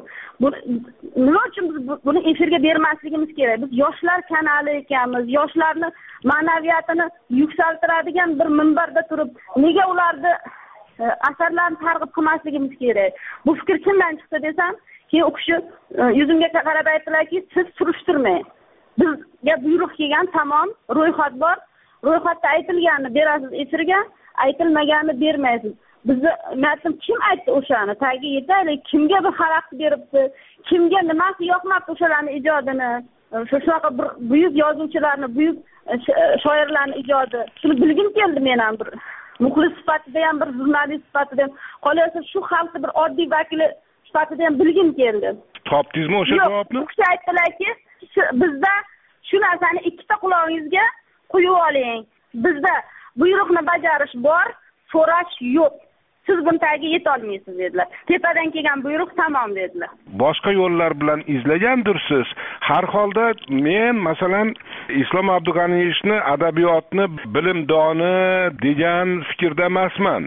Nima uchun biz buni efirga bermasligimiz kerak? Biz yoshlar kanali ekanmiz. Yoshlarni ma'naviyatini yuksaltiradigan bir minbarda turib, nega ularni asarlarni targ'ib qilmasligimiz kerak? Bu fikr kimdan chiqdi desam, keyin u kishi yuzimga qarab aytdilarki, siz surishtirmang. Bizga buyruq kelgan, tamom, ro'yxat bor. Ro'yxatda aytilganini berasiz efirga, aytilmaganini bermaysiz. Bizni aytdim, kim aytdi o'shani? Tagiga yetaylik, kimga bu xalaqit beribdi? Kimga nimasi yoqmabdi o'shalarni ijodini? Shunaqa bir buyuk yozuvchilarni, buyuk shoirlarni ijodi. Shuni bilgim keldi men ham bir muxlis sifatida ham, bir jurnalist sifatida ham, qolaversa shu xalqning bir oddiy vakili sifatida ham bilgim keldi. Topdingizmi o'sha javobni? U kishi aytdilarki, bizda shu narsani ikkita qulog'ingizga qo'yib oling. Bizda buyruqni bajarish bor, so'rash yo'q. Siz buni tagiga yeta olmaysiz dedilar. Tepadan kelgan buyruq tamom dedilar. Boshqa yo'llar bilan izlagandirsiz. Har holda men masalan Islom Abdug'aniyevni adabiyotni bilimdoni degan fikrda emasman.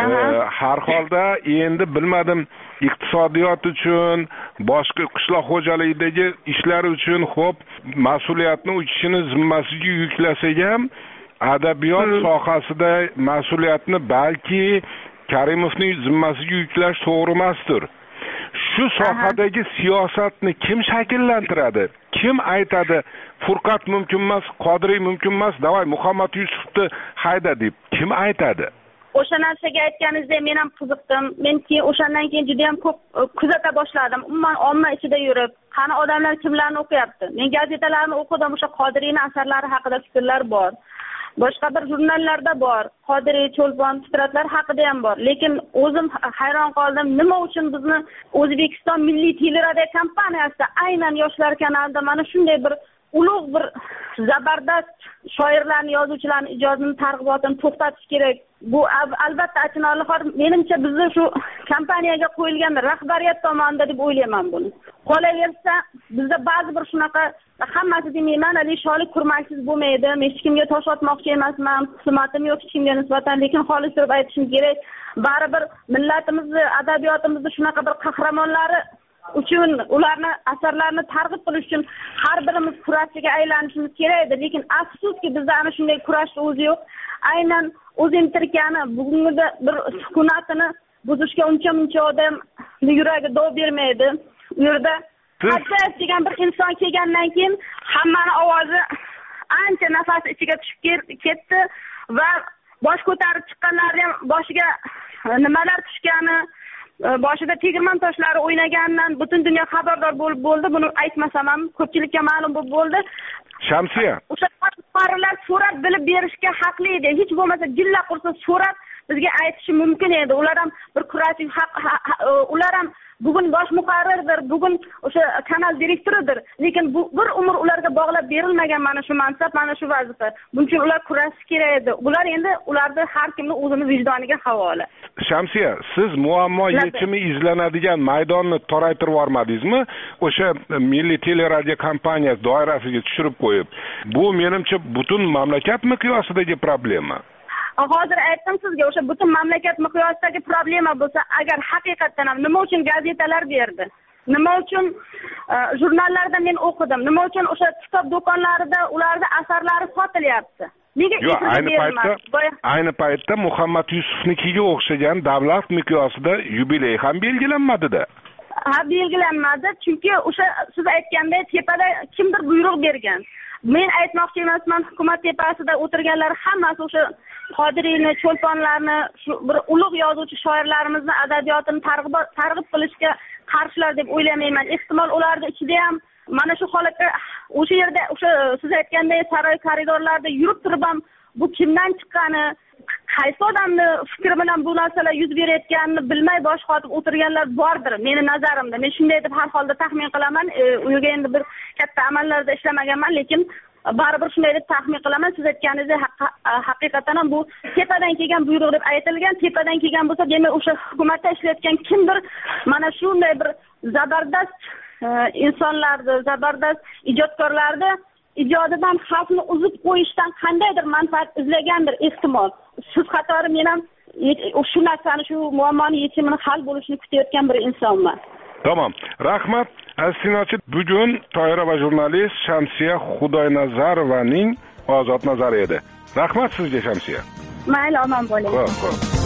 Har holda endi bilmadim, iqtisodiyot uchun, boshqa qishloq xo'jaligidagi ishlar uchun xo'p, mas'uliyatni u kishini zimmasiga yuklasak ham, adabiyot sohasida mas'uliyatni balki Karimovning zimmasiga yuklash to'g'ri emasdir. Shu sohadagi siyosatni kim shakllantiradi? Kim aytadi, Furqat mumkin emas, Qodiriy mumkin emas, davay Muhammad Yusufni hayda deb kim aytadi? O'sha narsaga aytganingizda men ham qiziqdim. Men keyin o'shandan keyin juda ham ko'p kuzata boshladim. Umuman omma ichida yurib, qani odamlar kimlarni o'qiyapti? Men gazetalarni o'qidim, o'sha Qodiriyning asarlari haqida fikrlar bor. Boshqa bir jurnallarda bor. Qodiriy, Cho'lpon, Fitratlar haqida ham bor. Lekin o'zim hayron qoldim, nima uchun bizni O'zbekiston Milliy teleradio kompaniyasida aynan yoshlar kanalida mana shunday bir ulug' bir zabardast shoirlarni, yozuvchilarni ijodini targ'ibotini to'xtatish kerak. Bu albatta achinarli hol. Menimcha bizni shu kompaniyaga qo'yilgan rahbariyat tomonidan deb o'ylayman buni. Qolaversa, bizda ba'zi bir shunaqa hammasi demayman, alisholik kurmaksiz bo'lmaydi. Men hech kimga tosh otmoqchi emasman, xizmatim yo'q hech kimga nisbatan, lekin xolis turib aytishim kerak. Baribir millatimizni, adabiyotimizni shunaqa bir qahramonlari uchun, ularni asarlarini targ'ib qilish uchun har birimiz kurashchiga aylanishimiz kerak edi. Lekin afsuski bizda ana shunday kurashning o'zi yo'q. Aynan o'zimtirkani, bugungi bir sukunatini buzishga uncha-muncha odam yuragi dov bermaydi. U yerda Hajjat degan bir inson kelgandan keyin hammani ovozi ancha nafasi ichiga tushib ketdi va bosh ko'tarib chiqqanlarning ham boshiga nimalar tushgani, boshida tegirmon toshlari o'ynaganidan butun dunyo xabardor bo'lib bo'ldi. Buni aytmasam ham ko'pchilikka ma'lum bo'lib bo'ldi. Shamsiya, o'sha fuqarolar so'rab bilib berishga haqli edi. Hech bo'lmasa jilla qursa so'rab bizga aytishi mumkin edi. Ular ham bir kurashchi haq, ular ham bugun bosh muharrirdir, bugun o'sha kanal direktoridir. Lekin bu bir umr ularga bog'lab berilmagan mana shu mansab, mana shu vazifa. Buning uchun ular kurashish kerak edi. Bular endi ularni har kimning o'zini vijdoniga havola. Shamsiya, siz muammo yechimi izlanadigan maydonni toraytirib yormadingizmi? O'sha Milliy teleradio kompaniyasi doirasiga tushirib qo'yib. Bu menimcha butun mamlakat miqyosidagi problema. Hozir aytdim sizga, o'sha butun mamlakat miqyosidagi problema bo'lsa, agar haqiqatan ham nima uchun gazetalar berdi? Nima uchun jurnallarda men o'qidim? Nima uchun o'sha kitob do'konlarida ularda asarlari sotilyapti? Nega Yo'q, ayni paytda ayni paytda Muhammad Yusufnikiga o'xshagan davlat miqyosida yubiley ham belgilanmadi-da. Ha, belgilanmadi, chunki o'sha siz aytgandek tepada kimdir buyruq bergan. Men aytmoqchi emasman, hukumat tepasida o'tirganlar hammasi o'sha Qodiriyni, Cho'lponlarni, shu bir ulug' yozuvchi shoirlarimizni adabiyotini targ'ib targ'ib qilishga qarshilar deb o'ylamayman. Ehtimol ularning ichida ham mana shu holatda o'sha yerda o'sha siz aytgandek saroy koridorlarida yurib turib ham bu kimdan chiqqani, qaysi odamni fikri bilan bu narsalar yuz berayotganini bilmay bosh qotib o'tirganlar bordir meni nazarimda. Men shunday deb har holda taxmin qilaman. U yerga endi bir katta amallarda ishlamaganman, lekin baribir shunday deb taxmin qilaman. Siz aytganingizdek haqiqatan ham bu tepadan kelgan buyruq deb aytilgan. Tepadan kelgan bo'lsa, demak o'sha hukumatda ishlayotgan kimdir mana shunday bir zabardast insonlarni, zabardast ijodkorlarni ijodidan xalqni uzib qo'yishdan qandaydir manfaat izlagandir ehtimol. Siz qatori men ham shu narsani, shu muammoni yechimini hal bo'lishini kutayotgan bir insonman. Tamam. Rahmat. Astinochi bugun toira va jurnalist Shamsiya Xudoynazarovaning ozod nazari edi. Rahmat sizga Shamsiya. Mayli, omon bo'ling. Xo'p, xo'p.